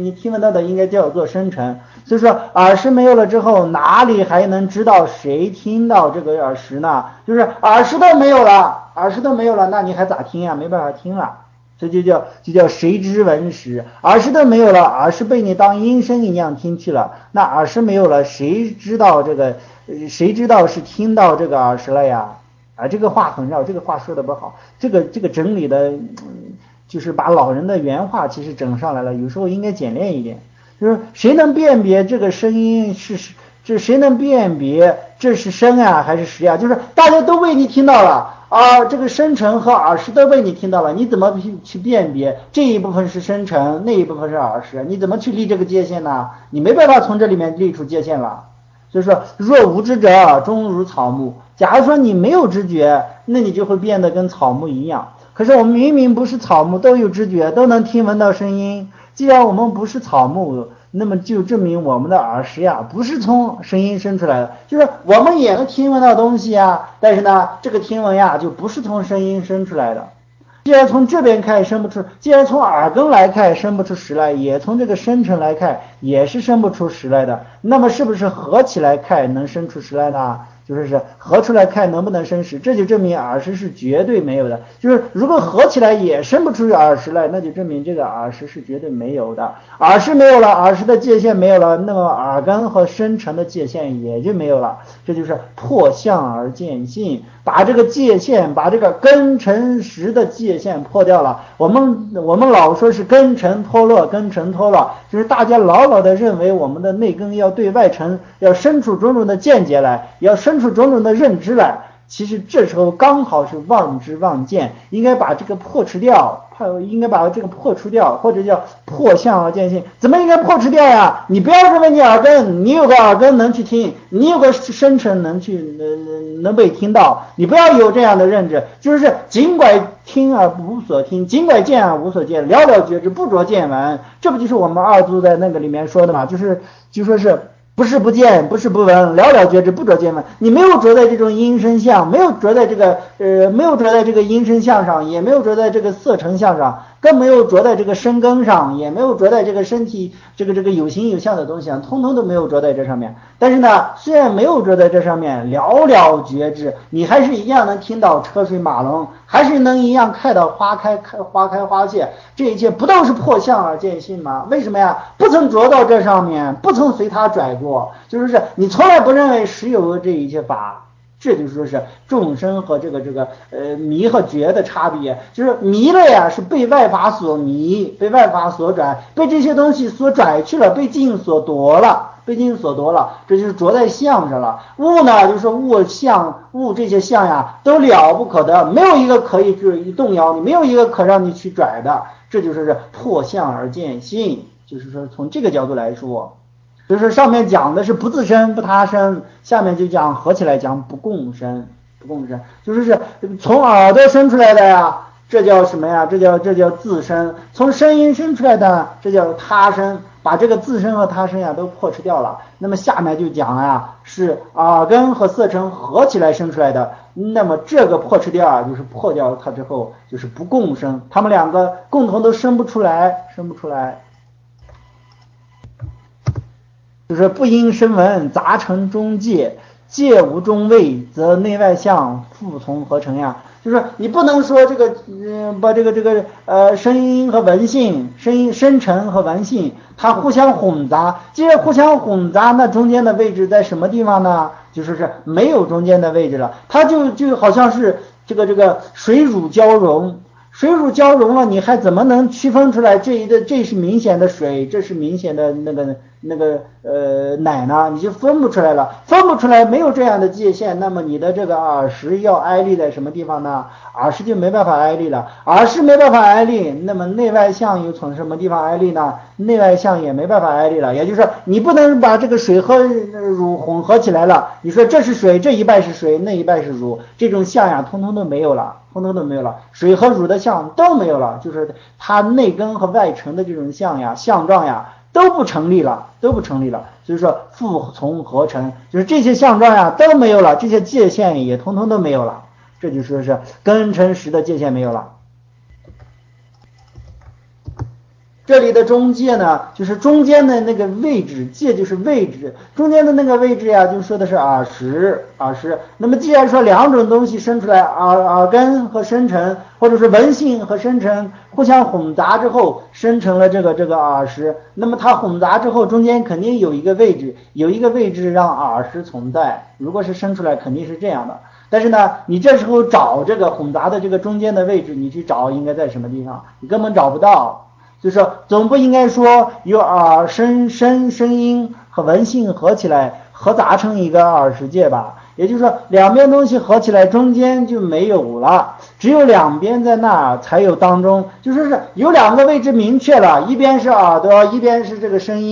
以说耳识没有了之后，哪里还能知道谁听到这个耳识呢？就是耳识都没有了，那你还咋听呀？没办法听了。这就叫谁知闻识。耳识都没有了，耳识被你当音声一样听去了，那耳识没有了，谁知道是听到这个耳识了呀？这个话很绕，这个话说的不好，这个整理的就是把老人的原话其实整上来了，有时候应该简练一点。就是谁能辨别这个声音谁能辨别这是声啊还是实啊？就是大家都为你听到了这个声尘和耳识都被你听到了，你怎么去辨别这一部分是声尘，那一部分是耳识？你怎么去立这个界限呢？你没办法从这里面立出界限了。 就是说若无知者终如草木。假如说你没有知觉，那你就会变得跟草木一样。可是我们明明不是草木，都有知觉，都能听闻到声音。既然我们不是草木，那么就证明我们的耳识呀不是从声音生出来的，就是我们也能听闻到东西呀，但是呢这个听闻呀就不是从声音生出来的。既然从这边看生不出，既然从耳根来看生不出实来，也从这个生成来看也是生不出实来的，那么是不是合起来看能生出实来呢？就是合出来看能不能生实，这就证明耳识是绝对没有的。就是如果合起来也生不出耳识来，那就证明这个耳识是绝对没有的。耳识没有了，耳识的界限没有了，那么耳根和生成的界限也就没有了。这就是破相而见性，把这个界限，把这个根尘实的界限破掉了。我们老说是根尘脱落，根尘脱落，就是大家牢的认为我们的内根要对外尘要生出种种的见解来，要生出种种的认知来。其实这时候刚好是妄知妄见，应该把这个破除掉，应该把这个破除掉，或者叫破相而见性。怎么应该破除掉呀？你不要认为你耳根，你有个耳根能去听，你有个生成能被听到，你不要有这样的认知，就是尽管听而无所听，尽管见而无所见，了了觉知，不着见闻。这不就是我们二祖在那个里面说的嘛？就说是不是不见，不是不闻，了了觉知，不着见闻。你没有着在这种音声相，没有着在这个没有着在这个音声相上，也没有着在这个色成相上，更没有着在这个身根上，也没有着在这个身体这个有形有相的东西上，通通都没有着在这上面。但是呢，虽然没有着在这上面，了了觉知，你还是一样能听到车水马龙，还是能一样看到花开花谢。这一切不都是破相而见性吗？为什么呀？不曾着到这上面，不曾随它拽过，就是你从来不认为实有这一切法。这就说是众生和这个迷和觉的差别，就是迷了呀，是被外法所迷，被外法所拽，被这些东西所拽去了，被境所夺了，这就是着在相上了。物呢，就是物这些相呀，都了不可得，没有一个可以动摇你，没有一个可让你去拽的，这就是破相而见性。就是说从这个角度来说，就是上面讲的是不自生不他生，下面就讲合起来讲不共生，就是从耳朵生出来的呀，这叫什么呀？这叫自生。从声音生出来的，这叫他生。把这个自生和他生呀都破除掉了。那么下面就讲呀，是耳根和色尘合起来生出来的。那么这个破除掉啊，就是破掉它之后，就是不共生，他们两个共同都生不出来。就是不因声闻杂成中界，界无中位，则内外相复从合成呀。就是你不能说这个把这个声音和文性，声成和文性它互相混杂。既然互相混杂，那中间的位置在什么地方呢？就是没有中间的位置了，它就好像是这个水乳交融。水乳交融了，你还怎么能区分出来这是明显的水，这是明显的那个奶呢？你就分不出来了，没有这样的界限。那么你的这个耳识要挨立在什么地方呢？耳识就没办法挨立了，耳识没办法挨立，那么内外相又从什么地方挨立呢？内外相也没办法挨立了。也就是说，你不能把这个水和乳混合起来了，你说这是水，这一半是水，那一半是乳，这种相呀通通都没有了，水和乳的相都没有了，就是它内根和外尘的这种相状呀都不成立了。所以说复从合成，就是这些相状呀都没有了，这些界限也通通都没有了，这就说是根尘实的界限没有了。这里的中界呢，就是中间的那个位置，界就是位置，中间的那个位置呀，就说的是耳识。那么既然说两种东西生出来，耳根和生成，或者是文性和生成互相混杂之后，生成了这个耳识。那么它混杂之后，中间肯定有一个位置让耳识存在。如果是生出来，肯定是这样的。但是呢，你这时候找这个混杂的这个中间的位置，你去找应该在什么地方？你根本找不到。就是说总不应该说有耳声音和文性合起来合杂成一个耳识界吧？也就是说两边东西合起来中间就没有了，只有两边在那才有当中，就是有两个位置明确了，一边是耳朵，一边是这个声音，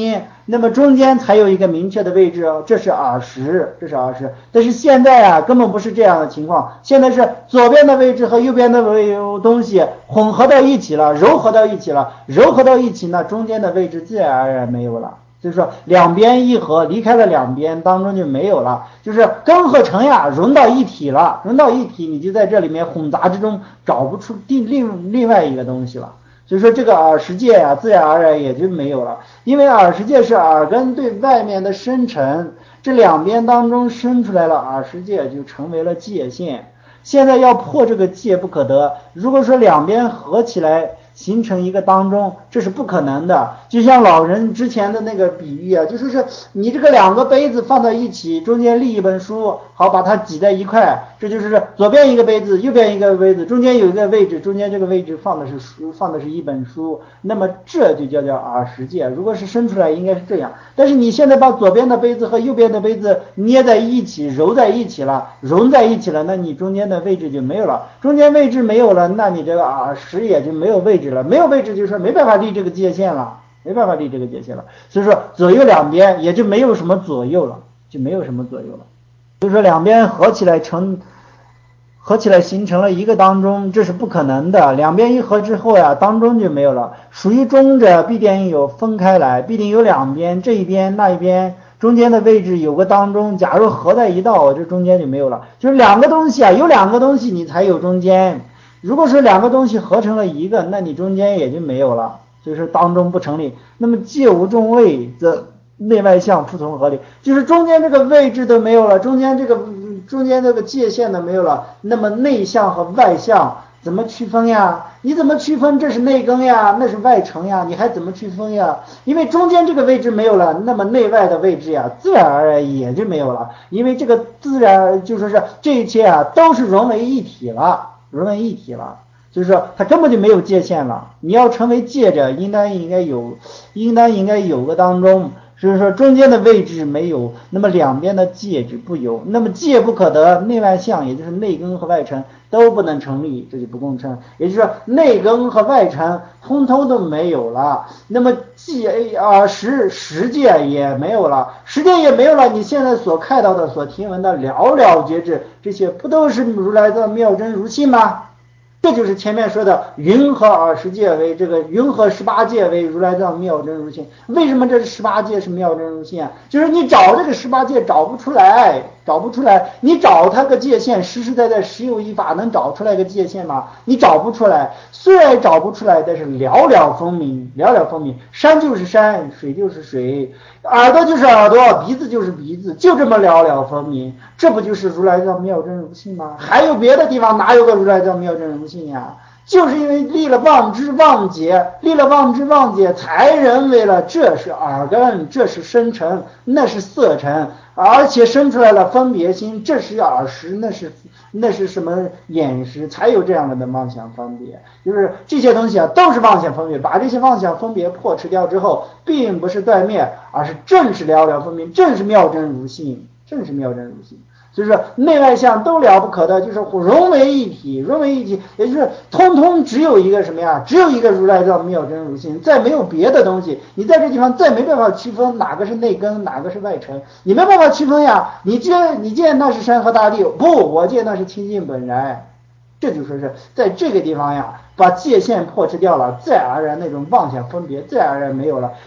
那么中间才有一个明确的位置，这是耳石，这是耳石。但是现在啊，根本不是这样的情况，现在是左边的位置和右边的东西混合到一起了，糅合到一起，那中间的位置自然而然没有了。就是说两边一合，离开了两边，当中就没有了，就是根和尘呀融到一体了，你就在这里面混杂之中找不出另外一个东西了。所以说这个耳石界呀，自然而然也就没有了，因为耳石界是耳根对外面的生成，这两边当中生出来了，耳石界就成为了界限。现在要破这个界不可得，如果说两边合起来形成一个当中，这是不可能的。就像老人之前的那个比喻啊，就说是你这个两个杯子放在一起，中间立一本书，好把它挤在一块，这就是左边一个杯子，右边一个杯子，中间有一个位置，中间这个位置放的是书，放的是一本书，那么这就叫耳石界。如果是生出来应该是这样，但是你现在把左边的杯子和右边的杯子捏在一起，揉在一起了，融在一起了，那你中间的位置就没有了，中间位置没有了，那你这个耳石也就没有位置了，没有位置就是说没办法立这个界限了，所以说左右两边也就没有什么左右了，所以说两边合起来形成了一个当中，这是不可能的。两边一合之后呀，当中就没有了。属于中者必定有分开来，必定有两边，这一边那一边中间的位置有个当中，假如合在一道，这中间就没有了。就是两个东西啊，有两个东西你才有中间。如果说两个东西合成了一个，那你中间也就没有了，就是当中不成立。那么界无中位，则内外相不同合理，就是中间这个位置都没有了，中间这个界限都没有了，那么内相和外相怎么区分呀？你怎么区分这是内根呀，那是外尘呀？你还怎么区分呀？因为中间这个位置没有了，那么内外的位置呀，自然而然也就没有了。因为这个自然就说是这一切啊，都是融为一体了，就是说它根本就没有界限了。你要成为界者，应当应该有个当中。所以说中间的位置没有，那么两边的界置不有，那么界不可得，内外相也就是内根和外尘都不能成立，这就不共称。也就是说内根和外尘通通都没有了，那么实界也没有了，你现在所看到的所听闻的了了觉知，这些不都是如来的妙真如性吗？这就是前面说的云和耳石界为这个云和18界为如来藏妙真如性。为什么这18界是妙真如性啊？就是你找这个18界找不出来，你找它个界限，实实在在实有一法能找出来个界限吗？你找不出来，虽然找不出来，但是了了分明，山就是山，水就是水，耳朵就是耳朵，鼻子就是鼻子，就这么了了分明，这不就是如来藏妙真如性吗？还有别的地方哪有个如来藏妙真如性呀？就是因为立了妄知妄解，才人为了这是耳根，这是生尘，那是色尘，而且生出来了分别心，这是耳识，那是什么眼识，才有这样的妄想分别。就是这些东西啊，都是妄想分别，把这些妄想分别破除掉之后，并不是断灭，而是正是了了分明，正是妙真如性。所以说内外相都了不可得，就是融为一体，也就是通通只有一个什么呀？只有一个如来藏妙真如性，再没有别的东西。你在这地方再没办法区分哪个是内根，哪个是外尘，你没办法区分呀。你见那是山河大地，不，我见那是清净本然。这就说是在这个地方呀，把界限破除掉了，自然而然那种妄想分别自然而然没有了，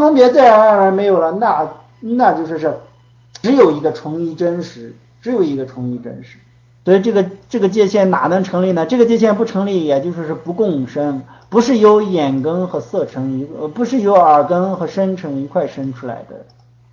那就说是只有一个纯一真实。所以这个界限哪能成立呢？这个界限不成立，也就是不共生，不是由眼根和色尘不是由耳根和身尘一块生出来的。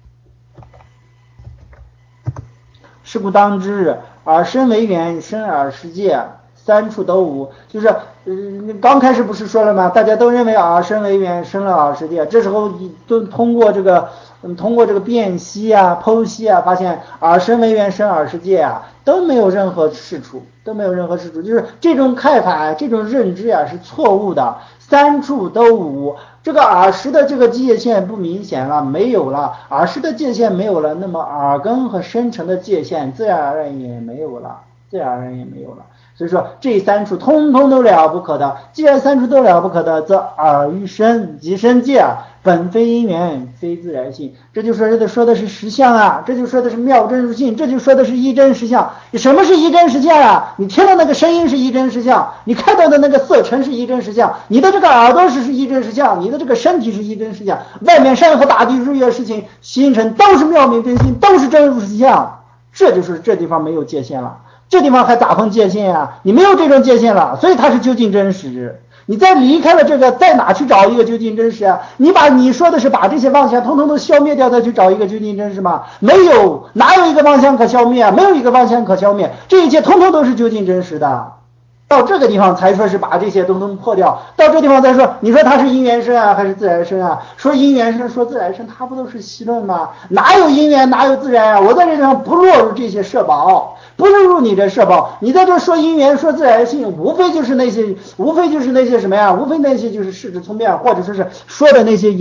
是故当知，耳身为缘，生耳识界，三处都无。就是刚开始不是说了吗？大家都认为耳身为缘，生了耳识界，这时候都通过这个辨析啊、剖析啊，发现耳身为缘，生耳识界啊，都没有任何是处，就是这种看法、这种认知啊是错误的。三处都无，这个耳识的这个界限不明显了，没有了，耳识的界限没有了，那么耳根和深层的界限自然而然也没有了。 自然而然也没有了。所以说这三处通通都了不可的，既然三处都了不可的，则耳与身及身界本非因缘，非自然性。这就说的是实相啊，这就说的是妙真如性，这就说的是一真实相。什么是一真实相啊？你听到那个声音是一真实相，你看到的那个色尘是一真实相，你的这个耳朵是一真实相，你的这个身体是一真实相，外面山河大地日月事情星辰都是妙明真心，都是真如实相。这就是这地方没有界限了，这地方还咋分界限啊？你没有这种界限了，所以它是究竟真实。你再离开了这个，在哪去找一个究竟真实啊？你说的是把这些妄想通通都消灭掉，再去找一个究竟真实吗？没有，哪有一个妄想可消灭啊？没有一个妄想可消灭，这一切通通都是究竟真实的。到这个地方才说是把这些通通破掉，到这地方再说，你说它是因缘生啊还是自然生啊？说因缘生说自然生，它不都是戏论吗？哪有因缘哪有自然啊？我在这地方不落入这些社保，不落入你的社保，你在这说因缘说自然性，无非就是那些什么呀？无非那些就是事实聪明，或者说是说的那些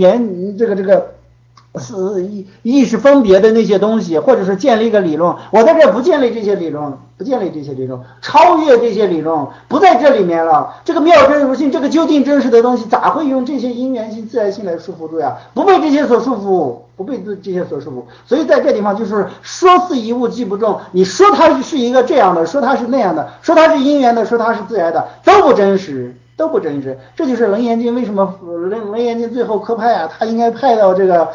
意识分别的那些东西，或者是建立一个理论，我在这不建立这些理论，超越这些理论，不在这里面了。这个妙真如性，这个究竟真实的东西，咋会用这些因缘性、自然性来束缚住呀？不被这些所束缚，所以在这地方就是说似一物即不中。你说它是一个这样的，说它是那样的，说它是因缘的，说它是自然的，都不真实。这就是楞严经为什么楞严经最后科派啊，他应该派到这个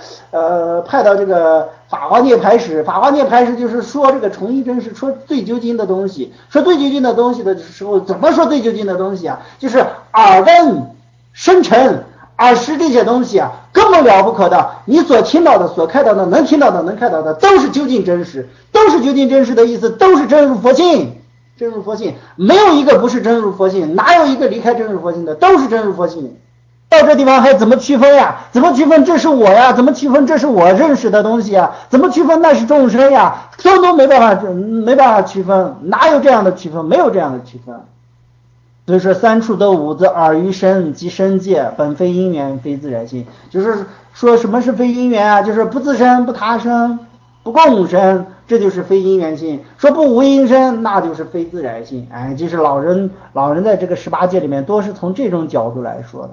法华涅槃使。法华涅槃使就是说这个重一真实，说最究竟的东西，说最究竟的东西的时候，怎么说最究竟的东西啊？就是耳根深沉耳识这些东西啊，根本了不可的。你所听到的、所看到的、能听到的、能看到的，都是究竟真实，都是究竟真实的意思，都是真如佛性。真如佛性没有一个不是真如佛性，哪有一个离开真如佛性的，都是真如佛性。到这地方还怎么区分呀？怎么区分这是我呀？怎么区分这是我认识的东西呀？怎么区分那是众生呀？都没办法区分，哪有这样的区分？没有这样的区分。所以说三处都无，则耳与身及身界本非因缘，非自然性。就是说什么是非因缘啊？就是不自身、不他生、不共生，这就是非因缘性。说不无因生，那就是非自然性。就是老人在这个18戒里面都是从这种角度来说的，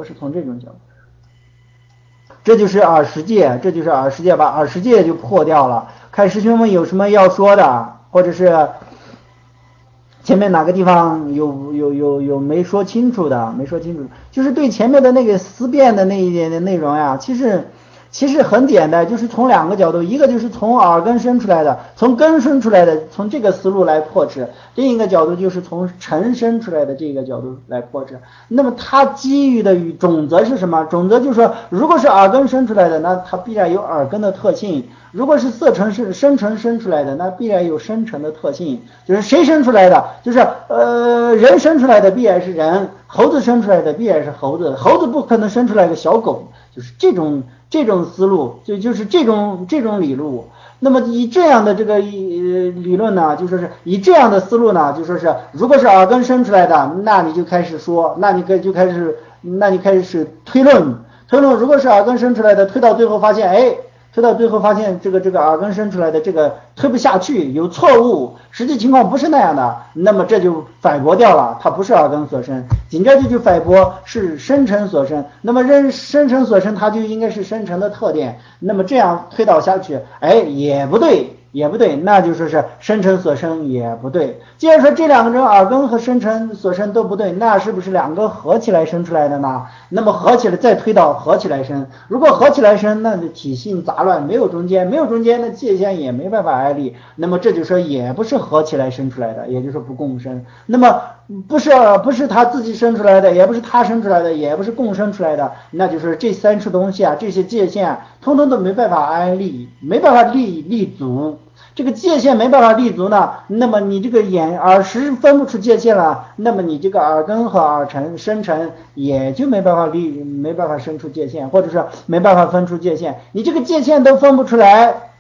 这就是耳识界，把耳识界就破掉了。看师兄们有什么要说的，或者是前面哪个地方有没说清楚的，就是对前面的那个思辨的那一点的内容呀，其实很简单，就是从两个角度，一个就是从耳根生出来的，从根生出来的，从这个思路来破斥；另一个角度就是从尘生出来的这个角度来破斥。那么它基于的种则是什么？种则就是说，如果是耳根生出来的，那它必然有耳根的特性；如果是色尘是生尘生出来的，那必然有生尘的特性。就是谁生出来的？就是人生出来的必然是人，猴子生出来的必然是猴子，猴子不可能生出来个小狗，就是这种思路，就是这种理路。那么以这样的这个理论呢，就说是以这样的思路呢，就说是如果是耳根生出来的，那你就开始说，那你开始推论。如果是耳根生出来的，推到最后发现这个耳根生出来的这个推不下去，有错误，实际情况不是那样的，那么这就反驳掉了，它不是耳根所生，紧接着就反驳是生成所生，那么生成所生它就应该是生成的特点，那么这样推导下去，也不对，那就说是生成所生也不对。既然说这两个耳根和生成所生都不对，那是不是两个合起来生出来的呢？那么合起来再推导合起来生，如果合起来生，那就体性杂乱，没有中间的界限也没办法安立，那么这就说也不是合起来生出来的，也就是说不共生。那么不是他自己生出来的，也不是他生出来的，也不是共生出来的，那就是这三处东西啊，这些界限啊，通通都没办法安立，没办法立足。这个界限没办法立足呢，那么你这个耳识分不出界限了，那么你这个耳根和耳尘生成也就没办法生出界限，或者说没办法分出界限。你这个界限都分不出来，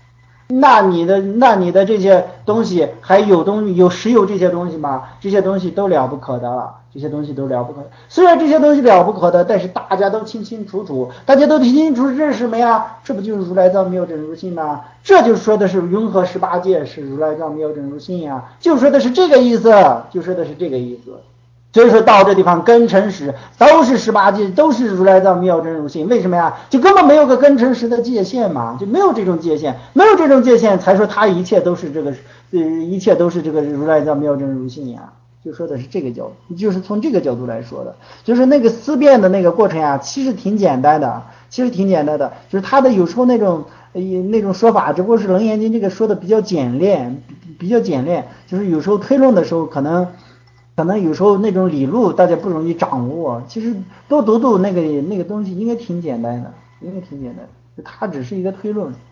那你的这些东西还有实有这些东西吗？这些东西都了不可得了，这些东西都了不可得。虽然这些东西了不可得，但是大家都清清楚楚，大家都清清楚楚，这是什么呀？这不就是如来藏妙真如性吗？这就说的是云何18界是如来藏妙真如性呀，就说的是这个意思，就说的是这个意思。所以说到这地方根尘识都是18界，都是如来藏妙真如性，为什么呀？就根本没有个根尘识的界限嘛，就没有这种界限，没有这种界限才说他一切都是这个如来藏妙真如性呀。就说的是这个角度，就是从这个角度来说的，就是那个思辨的那个过程呀，其实挺简单的，就是他的有时候那种说法，只不过是楞严经这个说的比较简练，就是有时候推论的时候可能有时候那种理路大家不容易掌握，其实多读那个东西应该挺简单的，它只是一个推论。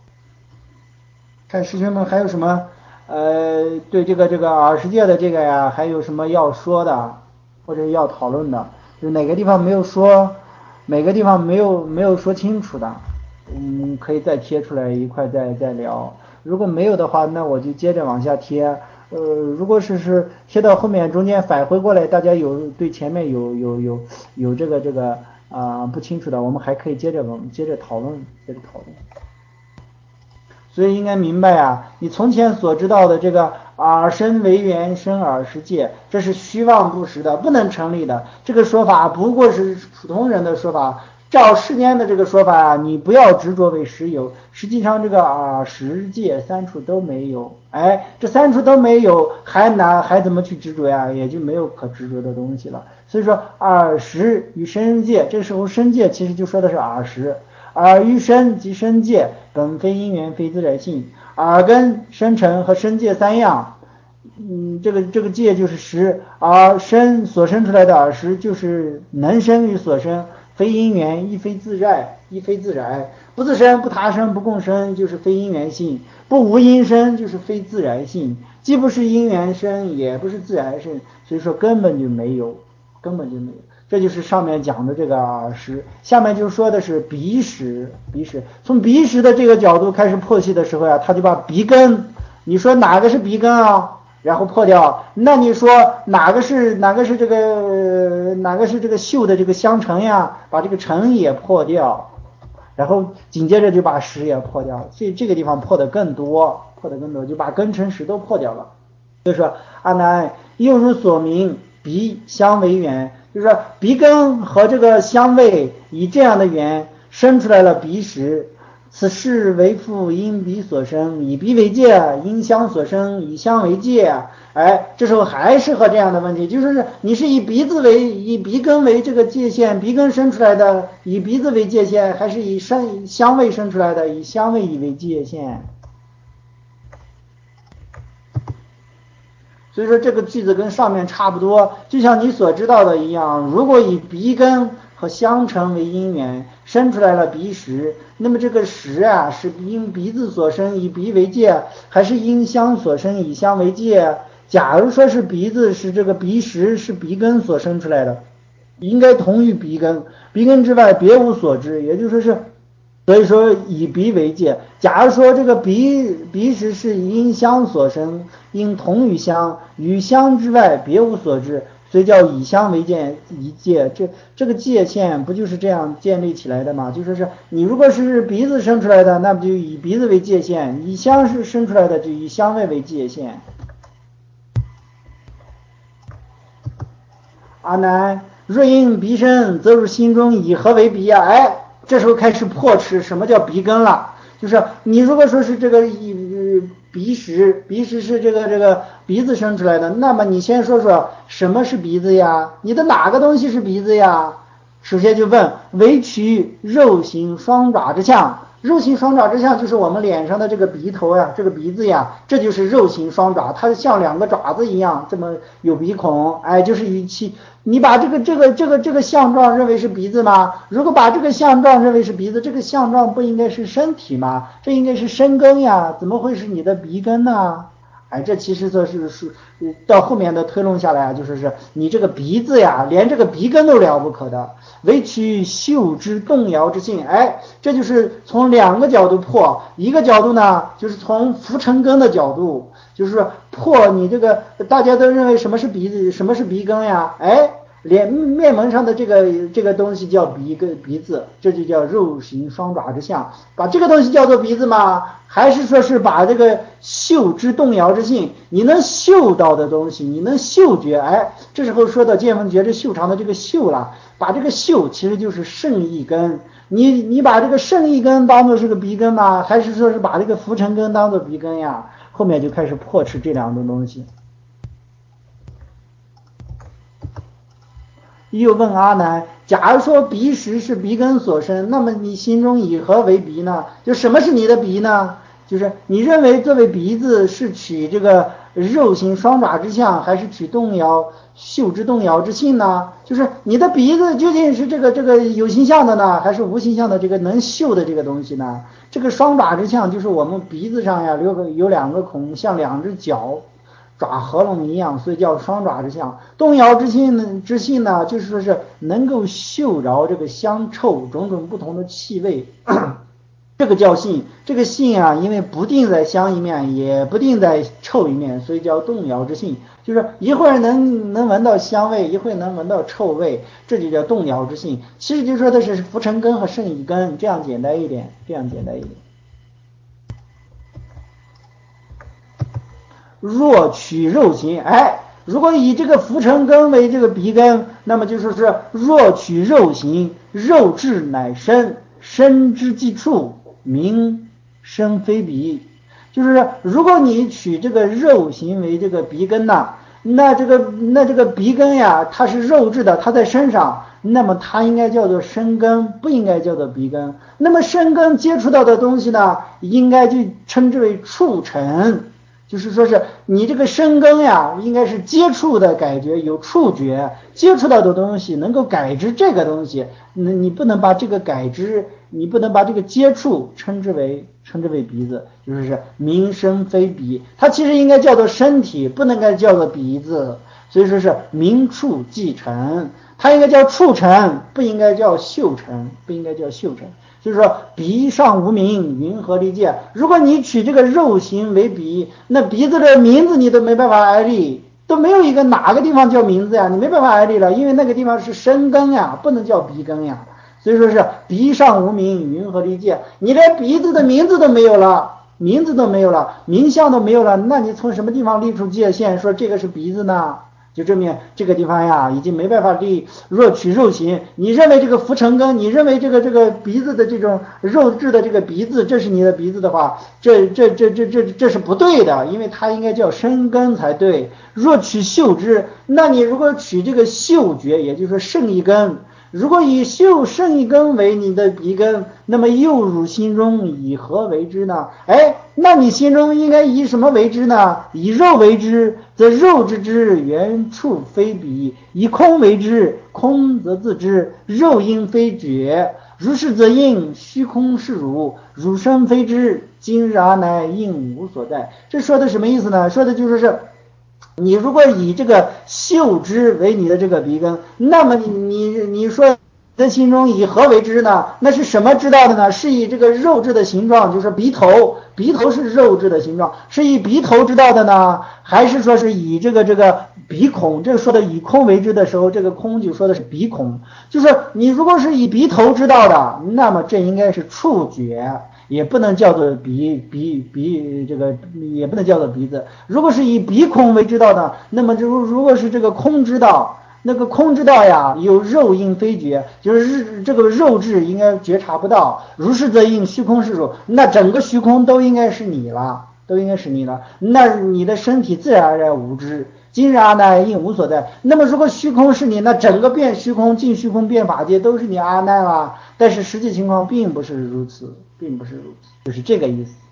看师兄们还有什么对这个20界的这个呀，还有什么要说的或者要讨论的，就是哪个地方没有说，每个地方没有说清楚的，可以再贴出来一块再聊。如果没有的话，那我就接着往下贴。如果是贴到后面中间返回过来，大家有对前面有这个不清楚的，我们还可以接着讨论。所以应该明白啊，你从前所知道的这个耳身为缘生耳识界，这是虚妄不实的，不能成立的。这个说法不过是普通人的说法，照世间的这个说法啊，你不要执着为实有。实际上这个耳识界3处都没有，这3处都没有，还怎么去执着呀？也就没有可执着的东西了。所以说耳识与身界，这时候身界其实就说的是耳识。耳与身及身界本非因缘非自然性，耳跟身尘和身界3样，这个界就是识，而身所生出来的耳识就是能生与所生，非因缘亦非自然，不自生不他生不共生就是非因缘性，不无因生就是非自然性，既不是因缘生也不是自然生，所以说根本就没有。这就是上面讲的这个耳识，下面就说的是鼻识。从鼻识的这个角度开始破析的时候呀，他就把鼻根，你说哪个是鼻根啊？然后破掉，那你说哪个是这个嗅的这个香尘呀？把这个尘也破掉，然后紧接着就把识也破掉，所以这个地方破的更多，就把根尘识都破掉了。就是说阿难，又如所明，鼻香为缘，就是说鼻根和这个香味以这样的缘生出来了鼻识，此事为复因鼻所生，以鼻为界，因香所生，以香为界。这时候还是和这样的问题，就是你是以鼻根为这个界限，鼻根生出来的，以鼻子为界限，还是以香味生出来的，以香味为界限？所以说这个句子跟上面差不多，就像你所知道的一样，如果以鼻根和香尘为因缘生出来了鼻识，那么这个识啊是因鼻子所生，以鼻为界，还是因香所生，以香为界？假如说是鼻子是这个鼻识是鼻根所生出来的，应该同于鼻根之外别无所知，也就是说是，所以说以鼻为界。假如说这个鼻识是因香所生，因同于香，于香之外别无所知，所以叫以香为界。这个界限不就是这样建立起来的吗？就说是你如果是鼻子生出来的，那不就以鼻子为界限；以香是生出来的，就以香味为界限。阿难，若因鼻生，则入心中，以何为鼻呀？这时候开始破斥什么叫鼻根了。就是你如果说是这个鼻识是这个鼻子生出来的，那么你先说说什么是鼻子呀？你的哪个东西是鼻子呀？首先就问唯取肉形双爪之相。肉形双爪之相就是我们脸上的这个鼻头呀，这个鼻子呀，这就是肉形双爪，它像2个爪子一样，这么有鼻孔，就是与其你把这个相状认为是鼻子吗？如果把这个相状认为是鼻子，这个相状不应该是身体吗？这应该是身根呀，怎么会是你的鼻根呢？ 这其实是到后面的推论下来啊，就是你这个鼻子呀，连这个鼻根都了不可的，唯取嗅之动摇之性。这就是从两个角度破，一个角度呢，就是从浮尘根的角度，就是破你这个大家都认为什么是鼻子，什么是鼻根呀？连面门上的这个东西叫鼻子，这就叫肉形双爪之相。把这个东西叫做鼻子吗？还是说是把这个嗅之动摇之性，你能嗅到的东西，你能嗅觉，这时候说到见闻觉知嗅尝的这个嗅了，把这个嗅其实就是肾一根，你把这个肾一根当做是个鼻根吗？还是说是把这个浮尘根当做鼻根呀？后面就开始破斥这两种东西。又问阿难，假如说鼻识是鼻根所生，那么你心中以何为鼻呢？就什么是你的鼻呢？就是你认为作为鼻子是取这个肉形双爪之相，还是取嗅之动摇之性呢？就是你的鼻子究竟是这个有形象的呢，还是无形象的这个能嗅的这个东西呢？这个双爪之相就是我们鼻子上呀有两个孔，像两只脚爪合拢一样，所以叫双爪之相。动摇之性呢，就是说是能够嗅着这个香臭种种不同的气味，这个叫性。这个性啊，因为不定在香一面，也不定在臭一面，所以叫动摇之性。就是一会儿能闻到香味，一会儿能闻到臭味，这就叫动摇之性。其实就说的是浮尘根和肾一根，这样简单一点。若取肉形，如果以这个浮尘根为这个鼻根，那么就说是若取肉形，肉质乃身，身之既处，名身非鼻。就是如果你取这个肉形为这个鼻根呢，那这个鼻根呀，它是肉质的，它在身上，那么它应该叫做身根，不应该叫做鼻根。那么身根接触到的东西呢，应该就称之为触尘。就是说是你这个身根呀，应该是接触的感觉，有触觉，接触到的东西能够感知这个东西，你不能把这个感知，你不能把这个接触称之为鼻子，就是名身非鼻，它其实应该叫做身体，不能该叫做鼻子，所以说是名触即尘，它应该叫触尘，不应该叫嗅尘，就是说鼻上无名，云何立界？如果你取这个肉形为鼻，那鼻子的名字你都没办法挨立，都没有一个哪个地方叫名字呀，你没办法挨立了，因为那个地方是身根呀，不能叫鼻根呀。所以说是鼻上无名，云何立界？你连鼻子的名字都没有了，名相都没有了，那你从什么地方立出界限，说这个是鼻子呢？就证明这个地方呀，已经没办法立。若取肉形，你认为这个浮尘根，你认为这个鼻子的这种肉质的这个鼻子，这是你的鼻子的话，这是不对的，因为它应该叫身根才对。若取嗅之，那你如果取这个嗅觉，也就是说肾一根，如果以肾一根为你的鼻根，那么诱入心中以何为之呢？那你心中应该以什么为之呢？以肉为之，则肉之原处非彼；以空为之，空则自知。肉应非觉，如是则应虚空是汝，汝生非知。今日阿难应无所在。这说的什么意思呢？说的就是你如果以这个嗅知为你的这个鼻根，那么你说在心中以何为之呢？那是什么知道的呢？是以这个肉质的形状，就是鼻头是肉质的形状，是以鼻头知道的呢，还是说是以这个鼻孔？这个说的以空为之的时候，这个空就说的是鼻孔，就是你如果是以鼻头知道的，那么这应该是触觉。也不能叫做这个也不能叫做鼻子。如果是以鼻孔为知道的，那么如果是这个空知道，那个空知道呀，有肉应非觉，就是这个肉质应该觉察不到。如是则应虚空是汝，那整个虚空都应该是你了，那你的身体自然而然无知。今日阿难应无所在。那么如果虚空是你，那整个变虚空、尽虚空、变法界都是你阿难了。但是实际情况并不是如此，就是这个意思。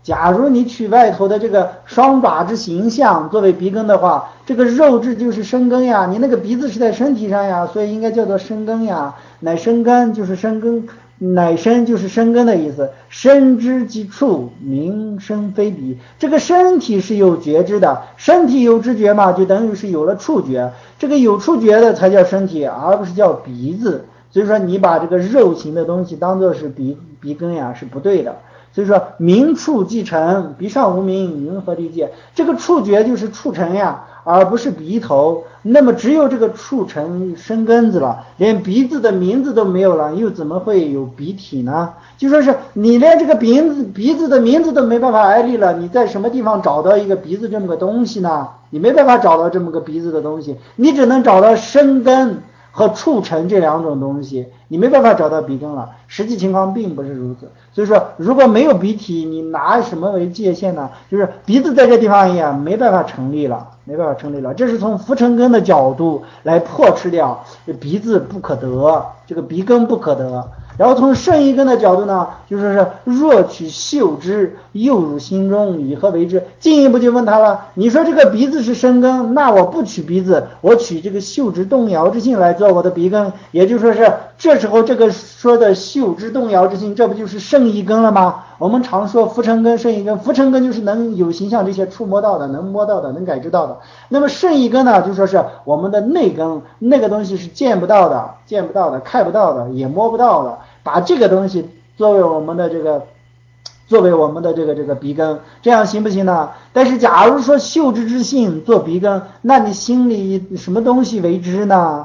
假如你取外头的这个双爪之形象作为鼻根的话，这个肉质就是生根呀，你那个鼻子是在身体上呀，所以应该叫做生根呀。乃生根就是生根，乃生就是生根的意思。生之即处，名生非彼。这个身体是有觉知的，身体有知觉嘛，就等于是有了触觉。这个有触觉的才叫身体，而不是叫鼻子。所以说你把这个肉形的东西当作是鼻根呀，是不对的。所以说名触即成，鼻上无名，云何立界？这个触觉就是触成呀，而不是鼻头。那么只有这个触成生根子了，连鼻子的名字都没有了，又怎么会有鼻体呢？就说是你连这个鼻子的名字都没办法挨立了，你在什么地方找到一个鼻子这么个东西呢？你没办法找到这么个鼻子的东西，你只能找到生根和触成这两种东西，你没办法找到鼻根了。实际情况并不是如此。所以说如果没有鼻体，你拿什么为界限呢？就是鼻子在这地方也没办法成立了，这是从浮尘根的角度来破斥掉鼻子不可得，这个鼻根不可得。然后从圣一根的角度呢，就是若取嗅之，诱入心中，以何为之？进一步就问他了，你说这个鼻子是生根，那我不取鼻子，我取这个嗅之动摇之性来做我的鼻根，也就是说是这时候这个说的嗅之动摇之性，这不就是圣一根了吗？我们常说浮尘根、圣一根，浮尘根就是能有形象这些触摸到的、能摸到的、能感知到的。那么圣一根呢，就说是我们的内根，那个东西是见不到的、看不到的，也摸不到的。把这个东西作为我们的这个鼻根，这样行不行呢？但是假如说嗅知之性做鼻根，那你心里什么东西为之呢？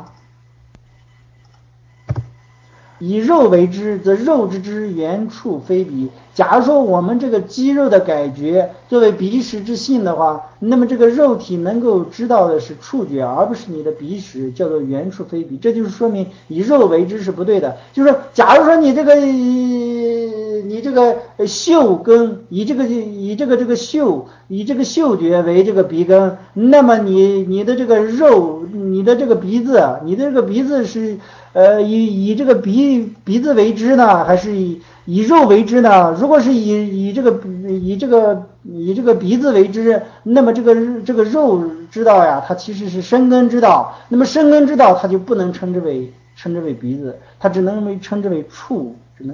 以肉为之，则肉之原处非鼻。假如说我们这个肌肉的感觉作为鼻识之性的话，那么这个肉体能够知道的是触觉，而不是你的鼻识，叫做原处非鼻。这就是说明以肉为之是不对的。就是说假如说你这个嗅根以这个嗅觉为这个鼻根，那么你的这个肉，你的这个鼻子是以这个鼻子为之呢，还是以肉为之呢？如果是以这个鼻子为之，那么这个肉知道呀，它其实是生根之道。那么生根之道，它就不能称之为鼻子，它只能称之为触。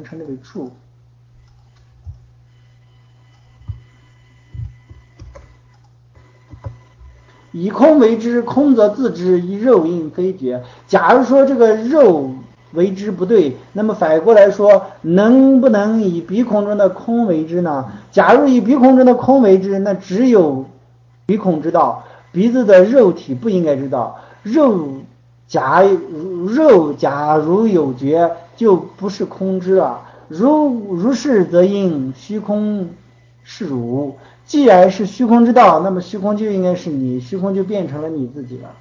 以空为之，空则自知，以肉应非觉。假如说这个肉为之不对，那么反过来说，能不能以鼻孔中的空为之呢？假如以鼻孔中的空为之，那只有鼻孔知道，鼻子的肉体不应该知道。肉假如有觉，就不是空知了。如是则应虚空是汝。既然是虚空之道，那么虚空就应该是你，虚空就变成了你自己了。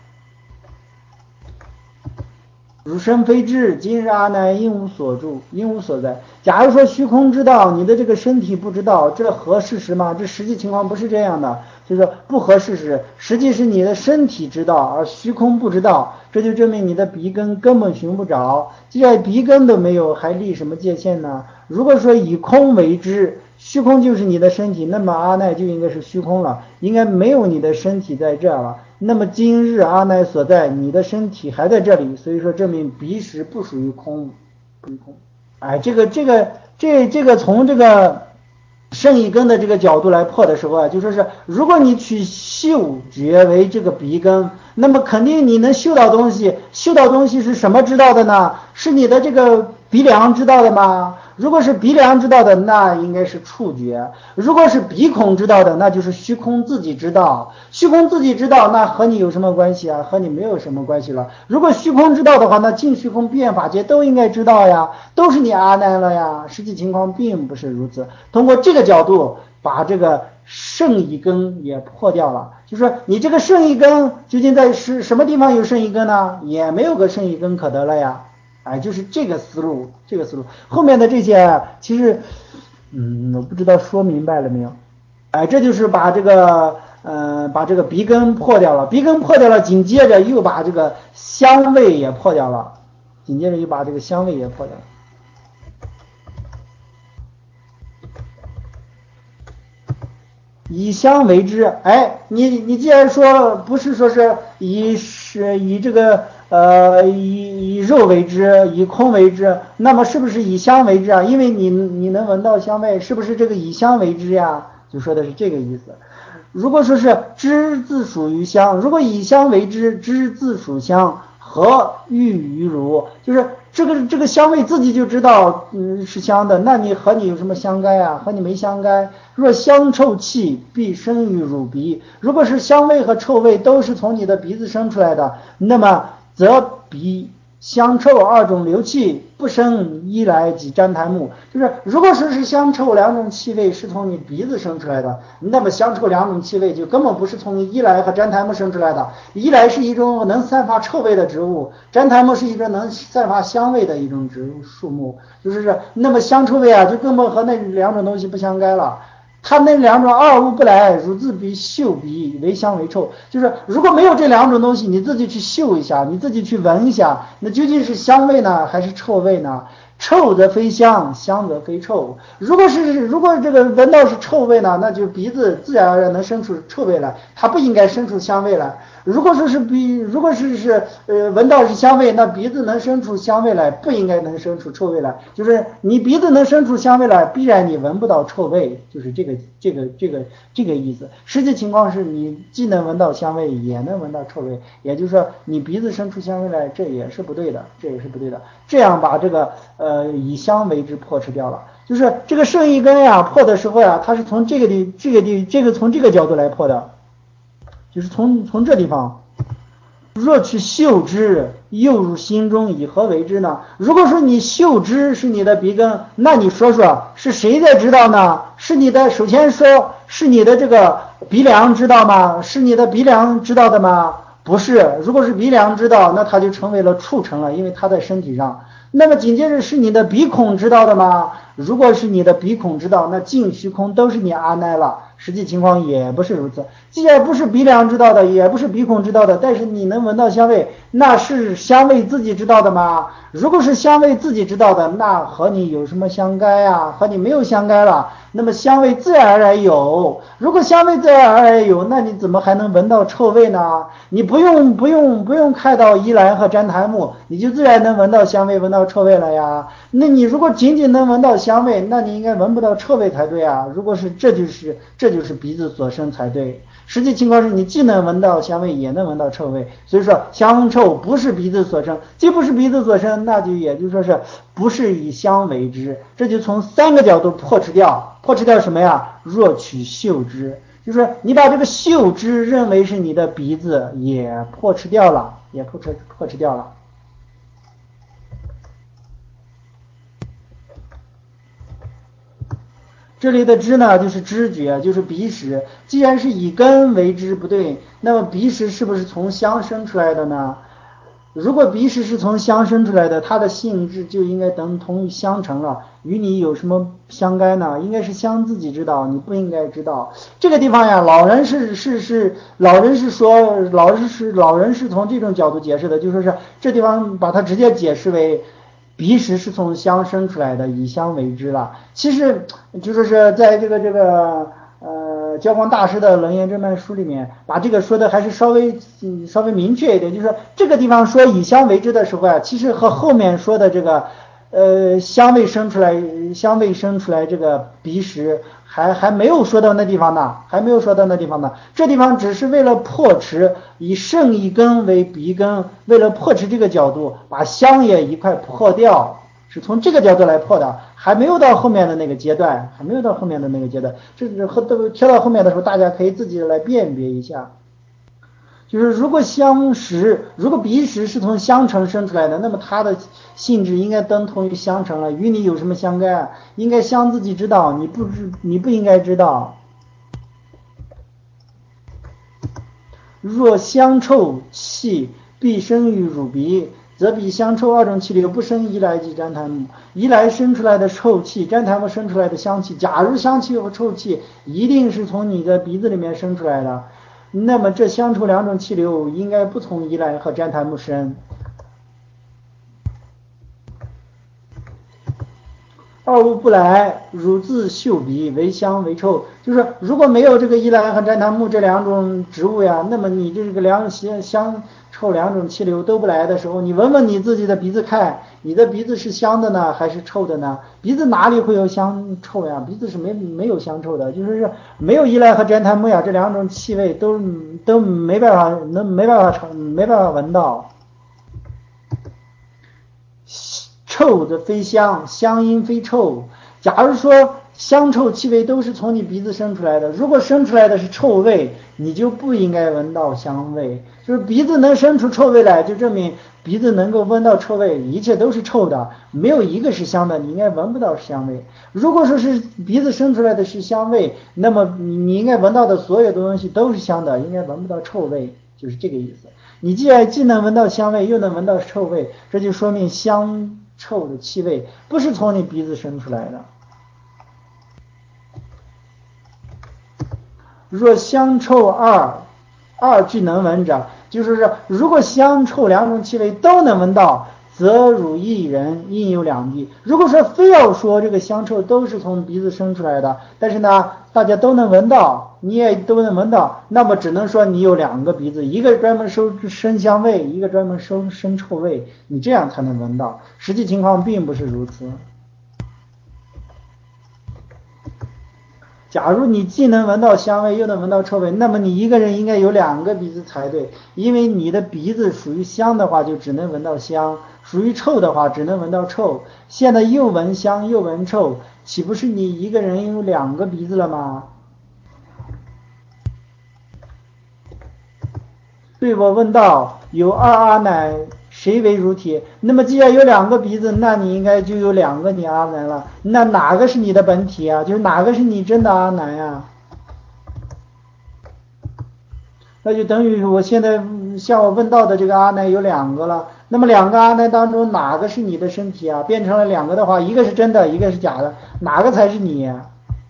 汝身非智，今日阿难因无所住，因无所在。假如说虚空知道，你的这个身体不知道，这合事实吗？这实际情况不是这样的，就是说不合事实。实际是你的身体知道，而虚空不知道，这就证明你的鼻根根本寻不着。既然鼻根都没有，还立什么界限呢？如果说以空为之，虚空就是你的身体，那么阿难就应该是虚空了，应该没有你的身体在这了。那么今日阿难所在，你的身体还在这里，所以说证明鼻识不属于空，不属于空。哎，这个从这个圣一根的这个角度来破的时候啊，就说是如果你取嗅觉为这个鼻根，那么肯定你能嗅到东西，嗅到东西是什么知道的呢？是你的这个鼻梁知道的吗？如果是鼻梁知道的，那应该是触觉；如果是鼻孔知道的，那就是虚空自己知道。虚空自己知道，那和你有什么关系啊？和你没有什么关系了。如果虚空知道的话，那尽虚空变法界都应该知道呀，都是你阿难了呀。实际情况并不是如此。通过这个角度，把这个圣一根也破掉了。就是说你这个圣一根究竟在什么地方有圣一根呢？也没有个圣一根可得了呀。哎，就是这个思路，后面的这些其实我不知道说明白了没有。哎，这就是把这个鼻根破掉了，紧接着又把这个香味也破掉了。 以香为之，哎，你既然说不是说是以这个以肉为之，以空为之，那么是不是以香为之啊？因为你能闻到香味，是不是这个以香为之呀？就说的是这个意思。如果说是知自属于香，如果以香为之，知自属香，何欲于汝？就是这个香味自己就知道是香的，那你和你有什么相干啊？和你没相干。若香臭气必生于汝鼻，如果是香味和臭味都是从你的鼻子生出来的，那么则鼻香臭二种流气不生一来即沾檀木，就是如果说是香臭两种气味是从你鼻子生出来的，那么香臭两种气味就根本不是从依来和沾檀木生出来的。依来是一种能散发臭味的植物，沾檀木是一种能散发香味的一种植物树木，就是那么香臭味啊，就根本和那两种东西不相干了。它那两种二物不来，汝自鼻嗅鼻为香为臭，就是如果没有这两种东西，你自己去嗅一下，你自己去闻一下，那究竟是香味呢还是臭味呢？臭则非香，香则非臭。如果这个闻到是臭味呢，那就鼻子自然而然能生出臭味来，它不应该生出香味来。如果是闻到是香味，那鼻子能生出香味来，不应该能生出臭味来。就是你鼻子能生出香味来，必然你闻不到臭味，就是这个意思。实际情况是你既能闻到香味，也能闻到臭味，也就是说你鼻子生出香味来，这也是不对的，这样把这个以香为之破斥掉了。就是这个圣一根呀破的时候呀，它是从从这个角度来破的。就是从这地方，若去嗅之，诱入心中，以何为之呢？如果说你嗅之是你的鼻根，那你说说是谁在知道呢？首先说是你的这个鼻梁知道吗？是你的鼻梁知道的吗？不是，如果是鼻梁知道，那它就成为了畜成了，因为它在身体上。那么紧接着是你的鼻孔知道的吗？如果是你的鼻孔知道，那净虚空都是你阿赖了。实际情况也不是如此，既然不是鼻梁知道的，也不是鼻孔知道的，但是你能闻到香味，那是香味自己知道的吗？如果是香味自己知道的，那和你有什么相干呀？和你没有相干了。那么香味自然而然有，如果香味自然而然有，那你怎么还能闻到臭味呢？你不用看到依兰和旃檀木，你就自然能闻到香味，闻到臭味了呀。那你如果仅仅能闻到香味，那你应该闻不到臭味才对啊。如果是这就是鼻子所生才对。实际情况是你既能闻到香味，也能闻到臭味，所以说香臭不是鼻子所生，既不是鼻子所生，那就也就是说是不是以香为之，这就从三个角度破斥掉什么呀？若取嗅之，就是你把这个嗅之认为是你的鼻子，也破斥掉了。这里的知呢，就是知觉，就是鼻识。既然是以根为之不对，那么鼻识是不是从香生出来的呢？如果鼻识是从香生出来的，它的性质就应该等同于香成了，与你有什么相干呢？应该是香自己知道，你不应该知道。这个地方呀，老人是从这种角度解释的，就说是这地方把它直接解释为鼻识是从香生出来的，以香为之了。其实就说是在这个教皇大师的楞严这本书里面，把这个说的还是稍微明确一点，就是说这个地方说以香为之的时候啊，其实和后面说的这个香味生出来这个鼻识还没有说到那地方呢，这地方只是为了破斥以圣一根为鼻根，为了破斥这个角度，把香也一块破掉，是从这个角度来破的，还没有到后面的那个阶段，这是跳到后面的时候，大家可以自己来辨别一下。就是如果鼻识是从香成生出来的，那么它的性质应该等同于香成了，与你有什么相干？应该香自己知道，你不应该知道。若香臭气必生于乳鼻，则比香臭二种气流不生依来即旃檀木，依来生出来的臭气，旃檀木生出来的香气，假如香气和臭气一定是从你的鼻子里面生出来的，那么这香臭两种气流应该不从依来和旃檀木生。 二物不来，汝自嗅鼻，为香为臭。就是如果没有这个依兰和毡檀木这两种植物呀，那么你这个香臭两种气流都不来的时候，你闻闻你自己的鼻子看，你的鼻子是香的呢还是臭的呢？鼻子哪里会有香臭呀？鼻子是没有香臭的，就是没有依兰和毡檀木呀，这两种气味都没办法闻到。臭的非香，香因非臭。假如说香臭气味都是从你鼻子生出来的，如果生出来的是臭味，你就不应该闻到香味。就是鼻子能生出臭味来，就证明鼻子能够闻到臭味，一切都是臭的，没有一个是香的，你应该闻不到香味。如果说是鼻子生出来的是香味，那么你应该闻到的所有的东西都是香的，应该闻不到臭味，就是这个意思。你既能闻到香味，又能闻到臭味，这就说明香臭的气味不是从你鼻子生出来的。若香臭二俱能闻者，就是说如果香臭两种气味都能闻到，则汝一人应有两地。如果说非要说这个香臭都是从鼻子生出来的，但是呢大家都能闻到，你也都能闻到，那么只能说你有两个鼻子，一个专门生香味，一个专门生臭味，你这样才能闻到。实际情况并不是如此。假如你既能闻到香味又能闻到臭味，那么你一个人应该有两个鼻子才对，因为你的鼻子属于香的话就只能闻到香，属于臭的话只能闻到臭。现在又闻香又闻臭，岂不是你一个人有两个鼻子了吗？对我问道，有二阿奶，谁为如体？那么既然有两个鼻子，那你应该就有两个你阿奶了。那哪个是你的本体啊？就是哪个是你真的阿奶啊？那就等于我现在向我问到的这个阿奶有两个了。那么两个阿奶当中哪个是你的身体啊？变成了两个的话，一个是真的，一个是假的，哪个才是你啊？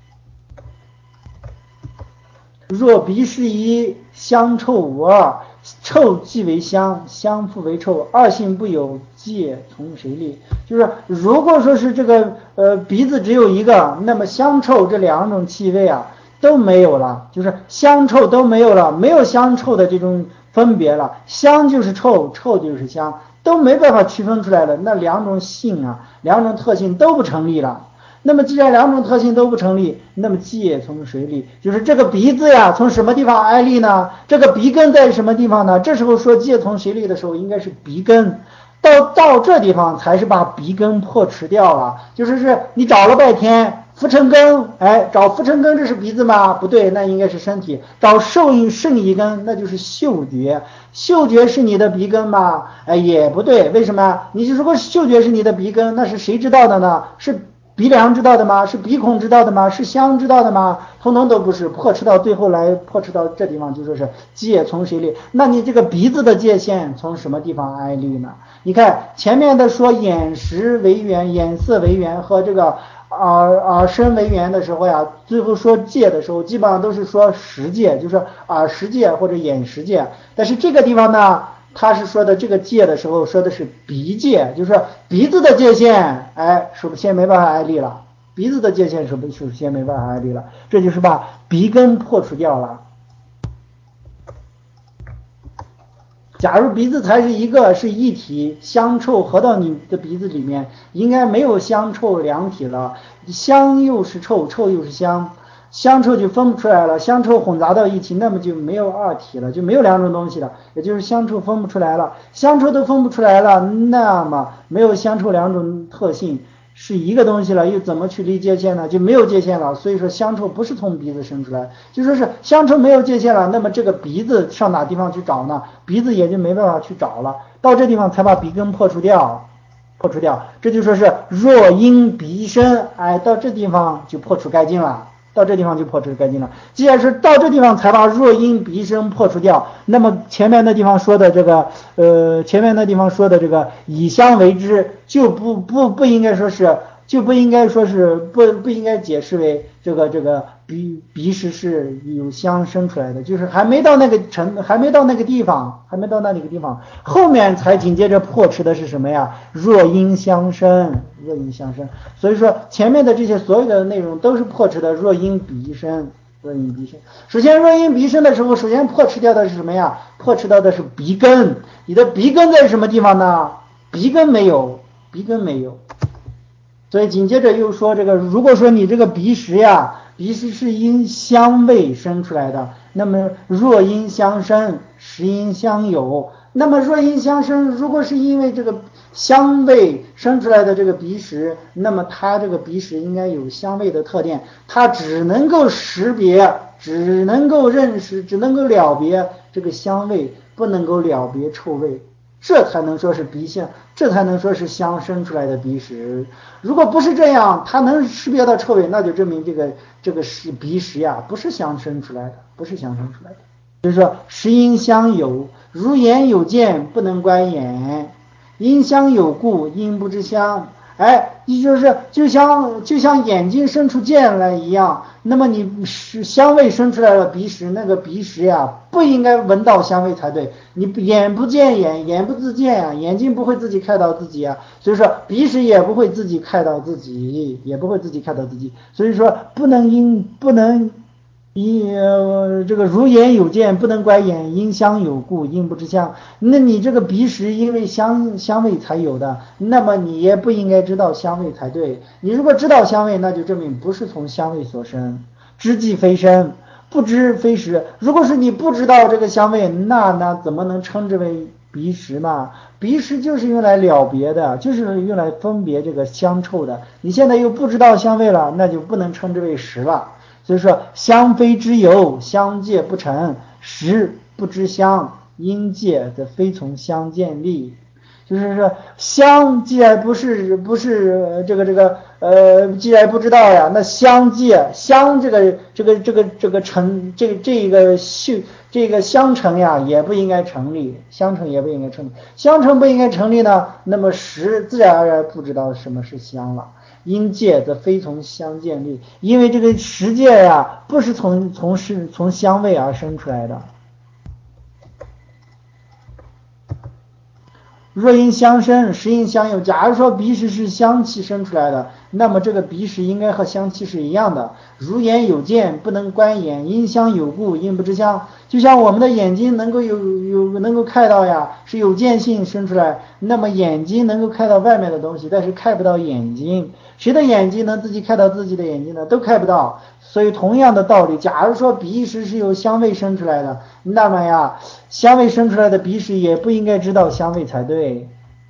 若鼻是一，香臭无二，臭即为香，香复为臭，二性不有，界从谁立？就是如果说是这个鼻子只有一个，那么香臭这两种气味啊都没有了，就是香臭都没有了，没有香臭的这种分别了，香就是臭，臭就是香，都没办法区分出来了，那两种性啊，两种特性都不成立了。那么既然两种特性都不成立，那么界从谁立？就是这个鼻子呀，从什么地方挨立呢？这个鼻根在什么地方呢？这时候说界从谁立的时候，应该是鼻根。到这地方才是把鼻根破除掉了。就是你找了半天，浮尘根，找浮尘根，这是鼻子吗？不对，那应该是身体。找肾乙根，那就是嗅觉。嗅觉是你的鼻根吗？也不对，为什么？你如果嗅觉是你的鼻根，那是谁知道的呢？是鼻梁知道的吗？是鼻孔知道的吗？是香知道的吗？通通都不是。破除到最后来，破除到这地方就说是界从谁立？那你这个鼻子的界限从什么地方挨立呢？你看前面的说眼识为缘，眼色为缘和这个耳身为缘的时候呀，最后说界的时候基本上都是说识界，就是耳识界或者眼识界。但是这个地方呢，他是说的这个界的时候说的是鼻界，就是鼻子的界限，首先没办法挨立了，鼻子的界限首先没办法挨立了，这就是把鼻根破除掉了。假如鼻子才是一体，香臭合到你的鼻子里面，应该没有香臭两体了，香又是臭，臭又是香，香臭就分不出来了，香臭混杂到一起，那么就没有二体了，就没有两种东西了，也就是香臭分不出来了，香臭都分不出来了，那么没有香臭两种特性，是一个东西了，又怎么去立界限呢？就没有界限了。所以说香臭不是从鼻子生出来，就说是香臭没有界限了，那么这个鼻子上哪地方去找呢？鼻子也就没办法去找了，到这地方才把鼻根破除掉，这就说是若因鼻生，到这地方就破除干净了。既然是到这地方才把若因鼻生破除掉，那么前面那地方说的这个以香为之，就不应该说是不应该解释为这个鼻识是有香生出来的，就是还没到那个地方，后面才紧接着破斥的是什么呀？若因相生。所以说前面的这些所有的内容都是破斥的若因鼻生。首先若因鼻生的时候，首先破斥掉的是什么呀？破斥到的是鼻根。你的鼻根在什么地方呢？鼻根没有。所以紧接着又说这个，如果说你这个鼻识是因香味生出来的，那么若因相生，实因相有。那么若因相生，如果是因为这个香味生出来的这个鼻识，那么它这个鼻识应该有香味的特点，它只能够识别，只能够认识，只能够了别这个香味，不能够了别臭味，这才能说是鼻香，这才能说是香生出来的鼻识。如果不是这样，它能识别到臭味，那就证明这个是鼻识不是香生出来的。就是说实因香有，如眼有见，不能观眼，因香有故，因不知香。就像眼睛生出见来一样，那么你香味生出来了鼻识，那个鼻识不应该闻到香味才对。你眼不见眼，眼不自见眼睛不会自己看到自己所以说鼻识也不会自己看到自己，所以说不能这个如眼有见，不能观眼，因香有故，因不知香。那你这个鼻识因为香味才有的，那么你也不应该知道香味才对。你如果知道香味，那就证明不是从香味所生。知即非生，不知非识。如果是你不知道这个香味，那怎么能称之为鼻识呢？鼻识就是用来了别的，就是用来分别这个香臭的。你现在又不知道香味了，那就不能称之为识了。所以说香非之有，香界不成；识不知香，因界则非从香见立。就是说香既然不是既然不知道那香界这个相成也不应该成立，相成不应该成立呢，那么识自然而然不知道什么是香了。因界则非从香见立，因为这个识界不是从香味而生出来的。若因相生，实因相有。假如说鼻识是香气生出来的，那么这个鼻识应该和香气是一样的。如眼有见，不能观眼，因香有故，因不知香。就像我们的眼睛能够看到是有见性生出来，那么眼睛能够看到外面的东西，但是看不到眼睛。谁的眼睛能自己看到自己的眼睛呢？都看不到。所以同样的道理，假如说鼻识是由香味生出来的，那么香味生出来的鼻识也不应该知道香味才对。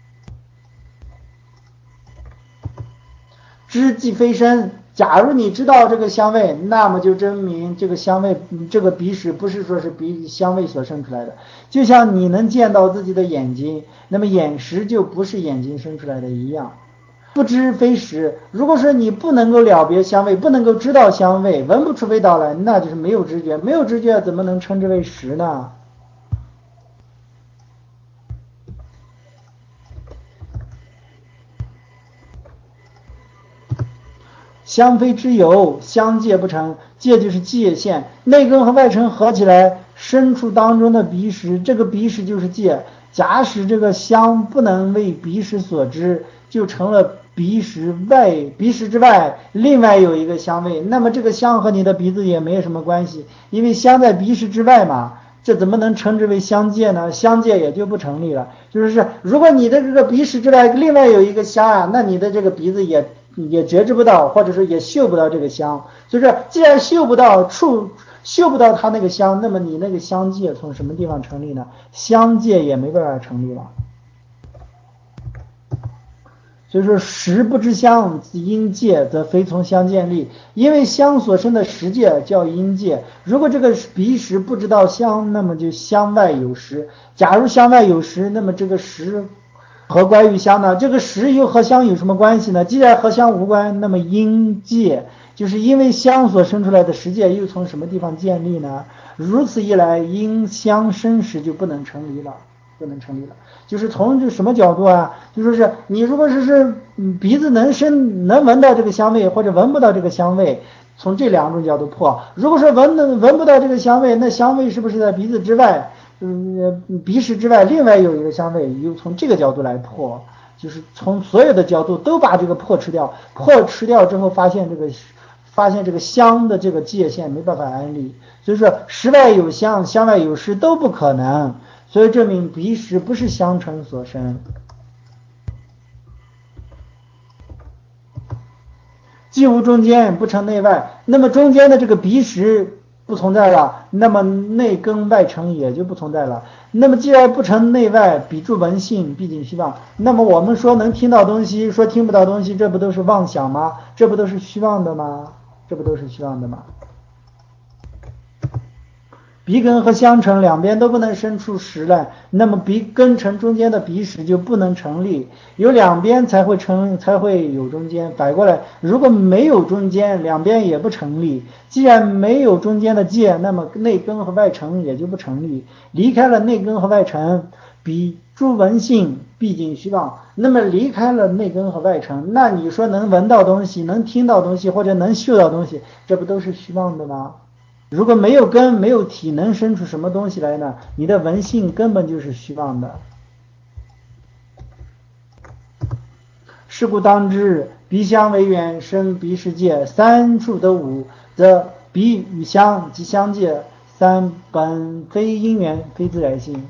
知即非生，假如你知道这个香味，那么就证明这个香味，这个鼻识不是说是香味所生出来的。就像你能见到自己的眼睛，那么眼识就不是眼睛生出来的一样。不知非识，如果说你不能够了别香味，不能够知道香味，闻不出味道来，那就是没有知觉，没有知觉怎么能称之为识呢？香非之有，香界不成，界就是界限，内根和外尘合起来，深处当中的鼻识，这个鼻识就是界。假使这个香不能为鼻识所知，就成了鼻识之外另外有一个香味，那么这个香和你的鼻子也没有什么关系，因为香在鼻识之外嘛，这怎么能称之为香界呢？香界也就不成立了。就是如果你的这个鼻识之外另外有一个香那你的这个鼻子也觉知不到，或者说也嗅不到这个香。所以说既然嗅不到它那个香，那么你那个香界从什么地方成立呢？香界也没办法成立了。所以说识不知香，因界则非从香见立，因为香所生的识界叫因界。如果这个鼻识不知道香，那么就香外有识。假如香外有识，那么这个识何关于香呢？这个识又和香有什么关系呢？既然和香无关，那么因界就是因为香所生出来的识界又从什么地方建立呢？如此一来，因香生识就不能成立了。 不能成立了。就是从这什么角度啊？就说是你如果是鼻子能闻到这个香味，或者闻不到这个香味，从这两种角度破。如果说闻不到这个香味，那香味是不是在鼻子之外，鼻屎之外另外有一个香味，又从这个角度来破。就是从所有的角度都把这个破吃掉，破吃掉之后发现这个香的这个界限没办法安立，所以说实外有香，香外有实都不可能，所以证明鼻识不是相成所生。既无中间，不成内外，那么中间的这个鼻识不存在了，那么内根外成也就不存在了。那么既然不成内外，彼诸闻性毕竟虚妄，那么我们说能听到东西，说听不到东西，这不都是妄想吗？这不都是虚妄的吗？这不都是虚妄的吗？鼻根和相成两边都不能生出实来，那么鼻根成中间的鼻识就不能成立，有两边才会有中间。反过来，如果没有中间，两边也不成立。既然没有中间的界，那么内根和外成也就不成立。离开了内根和外成，彼诸闻性毕竟虚妄。那么离开了内根和外成，那你说能闻到东西，能听到东西，或者能嗅到东西，这不都是虚妄的吗？如果没有根没有体，能生出什么东西来呢？你的闻性根本就是虚妄的。是故当知，鼻相为缘生鼻识界，三处得无，则鼻与相即相界，三本非因缘，非自然性。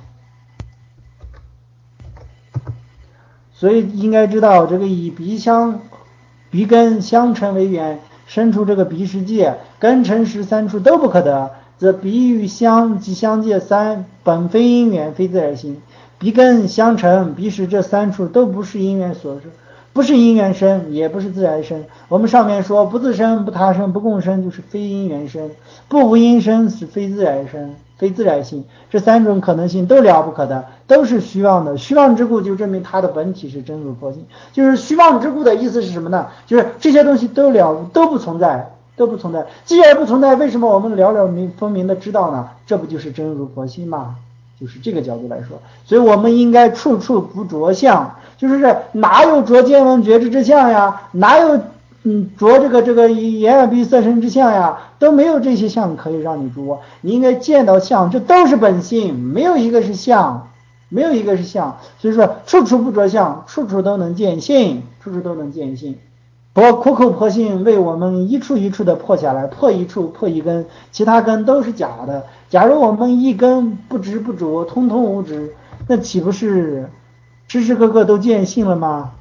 所以应该知道，这个以鼻根相成为缘，生出这个鼻识界，根成实三处都不可得，则鼻与相即相界，三本非因缘，非自然性。鼻根相成，鼻识这三处都不是因缘所生，不是因缘生，也不是自然生。我们上面说不自生，不他生，不共生，就是非因缘生；不无因生是非自然生，非自然性。这三种可能性都了不可得，都是虚妄的。虚妄之故就证明它的本体是真如佛性。就是虚妄之故的意思是什么呢？就是这些东西都不存在，都不存在。既然不存在，为什么我们分明的知道呢？这不就是真如佛性吗？就是这个角度来说，所以我们应该处处不着相，就是哪有着见闻觉知之相呀？哪有着这个眼耳鼻色身之相呀？都没有这些相可以让你着。你应该见到相，这都是本性，没有一个是相，没有一个是相。所以说处处不着相，处处都能见性，处处都能见性。苦口婆心为我们一处一处的破下来，破一处破一根，其他根都是假的。假如我们一根不执不着，通通无执，那岂不是时时刻刻都见性了吗？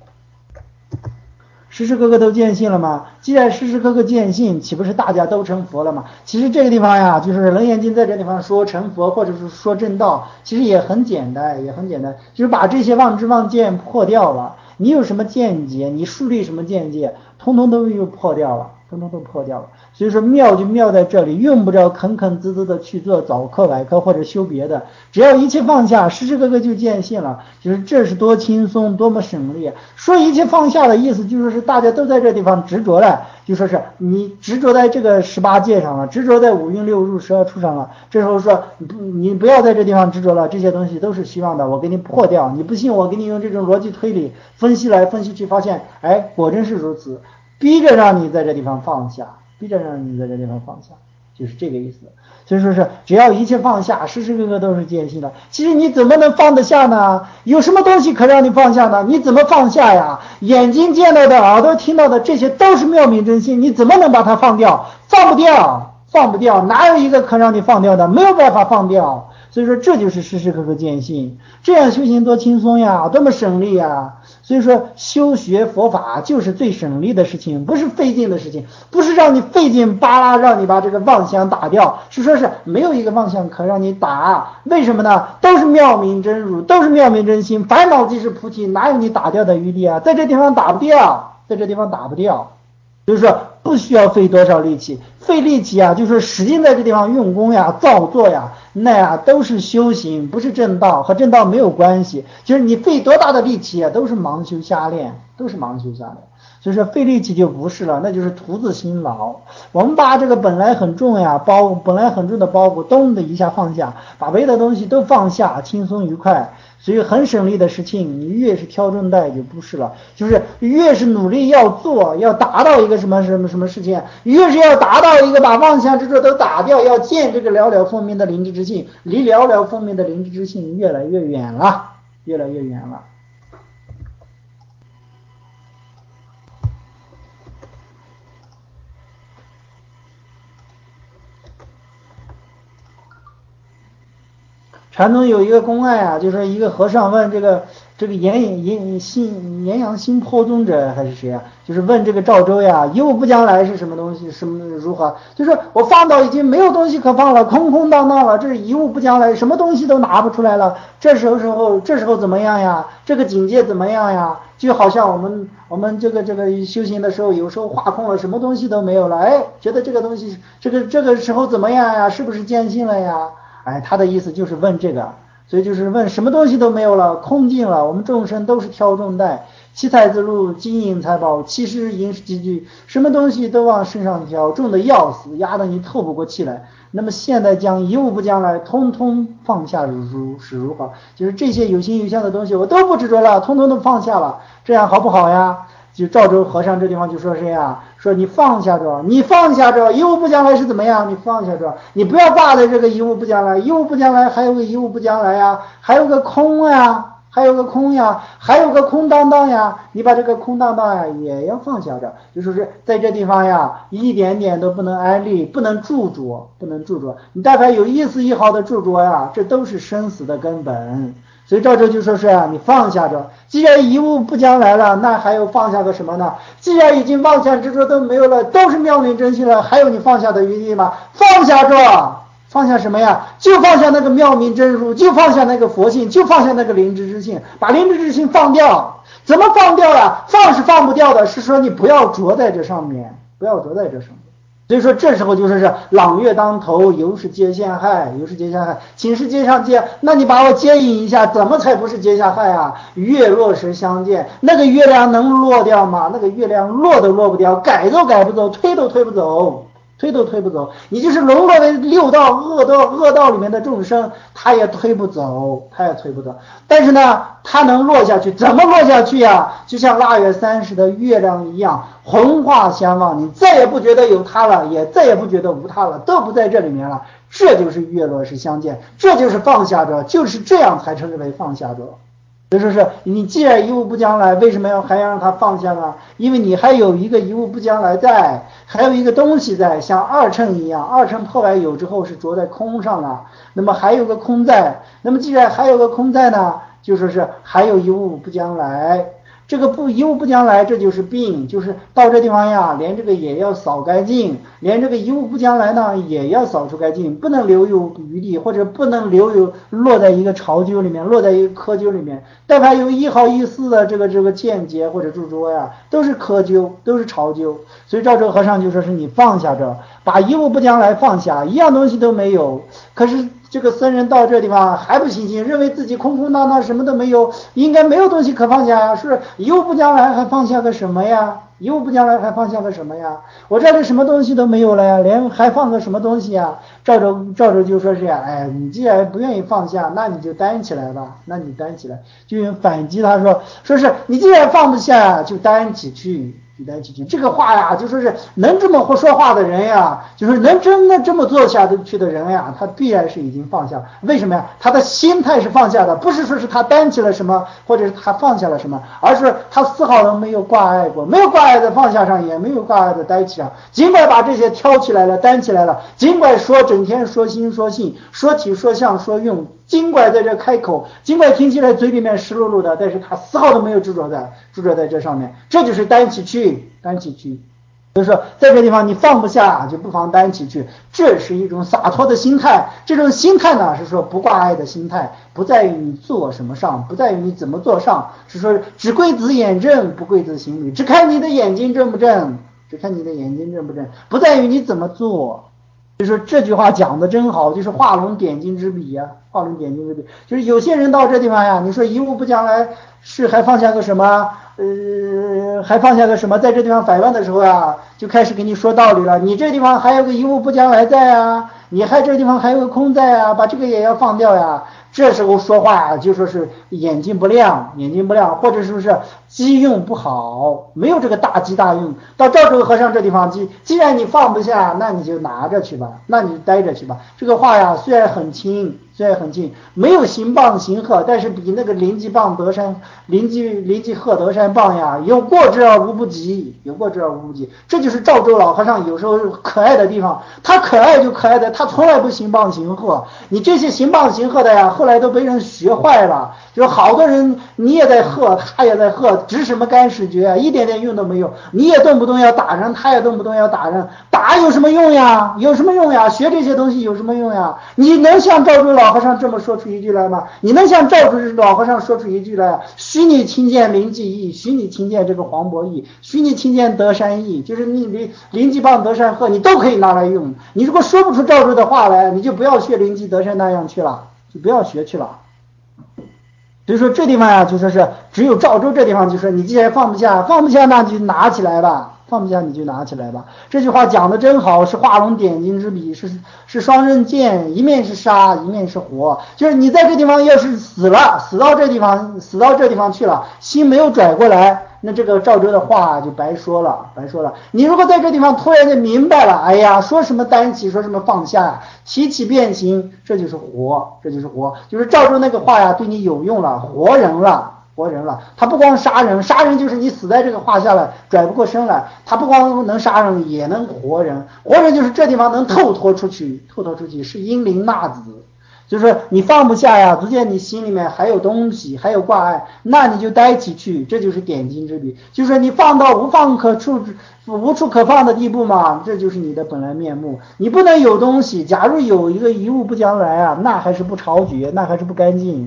时时刻刻都见性了吗？既然时时刻刻见性，岂不是大家都成佛了吗？其实这个地方呀，就是楞严经在这地方说成佛或者是说正道，其实也很简单，也很简单，就是把这些妄知妄见破掉了。你有什么见解，你树立什么见解，通通都又破掉了，通通都破掉了。所以说妙就妙在这里，用不着啃啃滋滋的去做早课晚课或者修别的，只要一切放下，时时刻刻就见性了。就是这是多轻松，多么省力。说一切放下的意思，就是大家都在这地方执着了，就说是你执着在这个18界上了，执着在五蕴六入12处上了。这时候说你不要在这地方执着了，这些东西都是虚妄的，我给你破掉。你不信，我给你用这种逻辑推理分析来分析去，发现哎，果真是如此，逼着让你在这地方放下，逼着让你在这地方放下，就是这个意思。所以说是只要一切放下，时时刻刻都是见性的。其实你怎么能放得下呢？有什么东西可让你放下呢？你怎么放下呀？眼睛见到的，耳朵听到的，这些都是妙明真心，你怎么能把它放掉？放不掉，放不掉，哪有一个可让你放掉的？没有办法放掉。所以说这就是时时刻刻见性，这样修行多轻松呀，多么省力呀。所以说修学佛法就是最省力的事情，不是费劲的事情，不是让你费劲巴拉让你把这个妄想打掉，是说是没有一个妄想可让你打。为什么呢？都是妙明真如，都是妙明真心，烦恼即是菩提，哪有你打掉的余地啊？在这地方打不掉，在这地方打不掉。就是说不需要费多少力气，费力气啊，就是使劲在这地方用功呀，造作呀，那呀都是修行，不是正道，和正道没有关系。就是你费多大的力气啊，都是盲修瞎练，都是盲修瞎练。 所以说费力气就不是了，那就是徒自辛劳。我们把这个本来很重呀本来很重的包袱咚的一下放下，把别的东西都放下，轻松愉快。所以很省力的事情，你越是挑重担就不是了，就是越是努力要做，要达到一个什么事情，越是要达到一个把妄想执着都打掉，要见这个了了分明的灵知之性，离了了分明的灵知之性越来越远了，越来越远了。禅宗有一个公案啊，就是一个和尚问这个炎阳新破宗者还是谁啊？就是问这个赵州呀，一物不将来是什么东西，什么如何？就是我放到已经没有东西可放了，空空荡荡了，这是一物不将来，什么东西都拿不出来了。这时候怎么样呀？这个境界怎么样呀？就好像我们这个修行的时候，有时候化空了，什么东西都没有了，哎，觉得这个东西这个时候怎么样呀？是不是见性了呀？哎，他的意思就是问这个，所以就是问什么东西都没有了，空尽了，我们众生都是挑重担，七彩之路，金银财宝，七十银石积聚，什么东西都往身上挑，重的要死，压得你透不过气来。那么现在将一物不将来，通通放下是如何？就是这些有形有相的东西我都不执着了，通通都放下了，这样好不好呀？就赵州和尚这地方就说是呀，说你放下着，一物不将来是怎么样？你放下着，你不要挂在这个一物不将来，一物不将来还有个一物不将来呀，还有个空呀，还有个空荡荡呀，你把这个空荡荡呀也要放下着，就说是在这地方呀，一点点都不能安立，不能驻着，你但凡有一丝一毫的驻着呀，这都是生死的根本。所以赵州就说是啊，你放下着，既然一物不将来了，那还有放下个什么呢？既然已经妄想执着都没有了，都是妙明真心了，还有你放下的余地吗？放下着，放下什么呀？就放下那个妙明真如，就放下那个佛性，就放下那个灵知之性，把灵知之性放掉。怎么放掉呀？放是放不掉的，是说你不要着在这上面，所以说这时候就说是朗月当头，犹是阶下害，请是阶上阶，那你把我接引一下，怎么才不是阶下害啊？月落时相见，那个月亮能落掉吗？那个月亮落都落不掉，改都改不走，推都推不走，你就是沦落为六道恶道里面的众生，他也推不走。但是呢，他能落下去，怎么落下去呀？就像腊月30的月亮一样，红化相望，你再也不觉得有他了，也再也不觉得无他了，都不在这里面了。这就是月落时相见，这就是放下着，就是这样才称之为放下着。所以说是你既然一物不将来，为什么还要让它放下呢？因为你还有一个一物不将来在，还有一个东西在，像二乘一样，二乘破坏有之后是着在空上了，那么还有个空在，那么既然还有个空在呢，就说是还有一物不将来。这个一物不将来，这就是病，就是到这地方呀，连这个也要扫干净，连这个一物不将来呢也要扫除干净，不能留有余地，或者不能落在一个潮臼里面，落在一个窠臼里面。但凡有一毫一丝的这个见解或者著作呀，都是窠臼，都是潮臼。所以赵州和尚就说是你放下着，把一物不将来放下，一样东西都没有。可是这个僧人到这地方还不信心，认为自己空空荡荡，什么都没有，应该没有东西可放下呀。是一物不将来还放下个什么呀？我这里什么东西都没有了呀，连还放个什么东西呀？赵州就说是呀，哎，你既然不愿意放下，那你就担起来吧，就用反击他说是你既然放不下，就担起去。这个话呀，就说是能这么说话的人呀，就是能真的这么做下去的人呀，他必然是已经放下了。为什么呀？他的心态是放下的，不是说是他担起了什么，或者是他放下了什么，而是他丝毫都没有挂碍过，没有挂碍的放下上，也没有挂碍的担起上。尽管把这些挑起来了，担起来了，尽管整天说心说性，说体说相说用，尽管在这开口，尽管听起来嘴里面湿漉漉的，但是他丝毫都没有执着在这上面，这就是担起去。所以说在这地方你放不下，就不妨担起去，这是一种洒脱的心态。这种心态呢，是说不挂碍的心态，不在于你做什么上，不在于你怎么做上，是说只归子眼正，不归子行理，只看你的眼睛正不正，不在于你怎么做。 就说这句话讲的真好，就是画龙点睛之笔呀，画龙点睛之笔。就是有些人到这地方呀，你说一物不将来是还放下个什么？还放下个什么？在这地方反问的时候啊，就开始给你说道理了。你这地方还有个一物不将来在啊，你还这地方还有个空在啊，把这个也要放掉呀。这时候说话呀，就说是眼睛不亮，眼睛不亮，或者是不是机用不好，没有这个大机大用。到赵州和尚这地方，既然你放不下，那你就拿着去吧，那你就待着去吧。这个话呀，虽然很轻，没有行棒行鹤，但是比那个临济棒德山临济鹤德山棒呀，有过之而无不及，有过之而无不及。这就是赵州老和尚有时候可爱的地方，他可爱就可爱的，他从来不行棒行鹤。你这些行棒行鹤的呀，后来都被人学坏了。就是好多人你也在喝，他也在喝，指什么干使绝，一点点用都没有。你也动不动要打人，他也动不动要打人，打有什么用呀？有什么用呀？学这些东西有什么用呀？你能像赵州老和尚这么说出一句来吗？你能像赵州老和尚说出一句来？许你亲见临济义，许你亲见这个黄伯义，许你亲见德山义，就是你临济棒德山鹤，你都可以拿来用。你如果说不出赵州的话来，你就不要学临济德山那样去了，就不要学去了。所以说这地方呀，就说是只有赵州这地方，就说你既然放不下，那就拿起来吧，放不下你就拿起来吧。这句话讲的真好，是画龙点睛之笔，是双刃剑，一面是杀，一面是活。就是你在这地方要是死到这地方去了，心没有转过来，那这个赵州的话就白说了。你如果在这地方突然间明白了，哎呀，说什么单起，说什么放下，起起变形，这就是活，就是赵州那个话呀，对你有用了，活人了。他不光杀人就是你死在这个话下来，转不过身来。他不光能杀人，也能活人。活人就是这地方能透脱出去，是阴灵纳子。就是说你放不下呀，逐渐你心里面还有东西，还有挂碍，那你就待起去，这就是点睛之笔。就是说你放到无处可放的地步嘛，这就是你的本来面目。你不能有东西，假如有一个一物不将来啊，那还是不超绝，那还是不干净。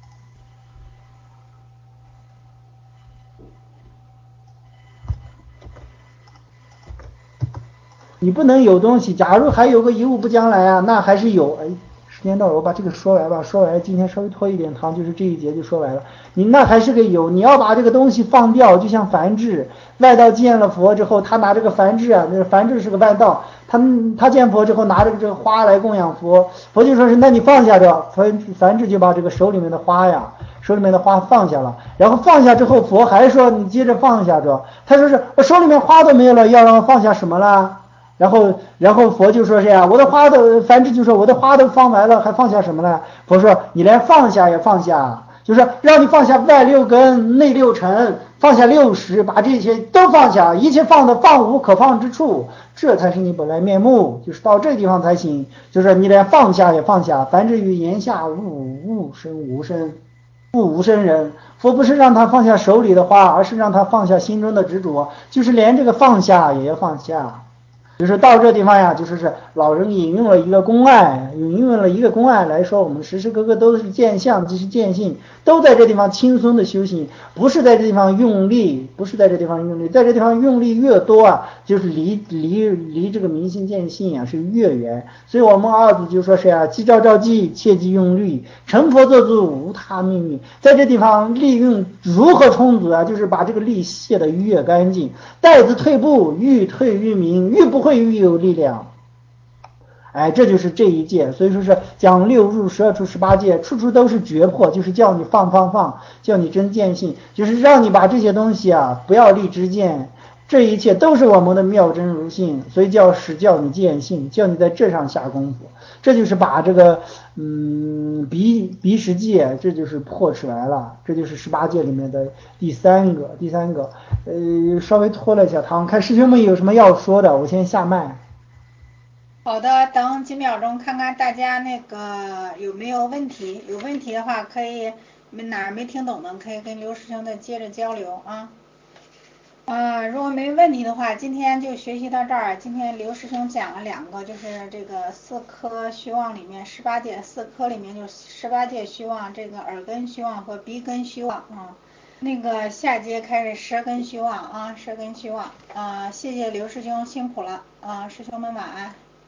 你不能有东西，假如还有个一物不将来啊，那还是有。时间到了，我把这个说完吧。说完今天稍微拖一点堂，就是这一节就说完了。你那还是个有，你要把这个东西放掉，就像梵志，外道见了佛之后，他拿这个梵志啊，那个梵志是个外道，他见佛之后拿着这个花来供养佛，佛就说是那你放下着，梵志就把这个手里面的花放下了，然后放下之后，佛还说你接着放下着，他说是我手里面花都没有了，要让我放下什么了？然后佛就说是呀，我的花都，梵志就说我的花都放完了，还放下什么呢？佛说你连放下也放下，就是让你放下外六根内六尘，放下60，把这些都放下，一切放的放无可放之处，这才是你本来面目，就是到这地方才行。就是你连放下也放下，凡至于言下物生无生，不无生人。佛不是让他放下手里的花，而是让他放下心中的执着，就是连这个放下也要放下。就是到这地方呀，就是老人引用了一个公案来说，我们时时刻刻都是见相即是见性，都在这地方轻松的修行，不是在这地方用力，在这地方用力越多啊，就是离这个明心见性啊是越远。所以我们二祖就说是呀，即照即，切忌用力，成佛作主无他命运。在这地方利用如何充足啊？就是把这个力卸得越干净，带子退步，愈退愈明，愈不会愈有力量。哎，这就是这一戒。所以说是讲6入12出18戒，处处都是诀破，就是叫你放，叫你真见性，就是让你把这些东西啊不要立知见，这一切都是我们的妙真如性，所以叫你见性，叫你在这上下功夫。这就是把这个鼻识戒，这就是破出来了，这就是18戒里面的第三个。稍微拖了一下堂，看师兄们有什么要说的，我先下麦。 好的，等几秒钟看看大家那个有没有问题，有问题的话可以哪儿没听懂的可以跟刘师兄再接着交流啊。如果没问题的话，今天就学习到这儿。今天刘师兄讲了2个，就是这个4科虚妄里面18戒4科里面就18戒虚妄，这个耳根虚妄和鼻根虚妄啊。那个下节开始舌根虚妄啊，舌根虚妄啊。谢谢刘师兄辛苦了啊，师兄们晚安。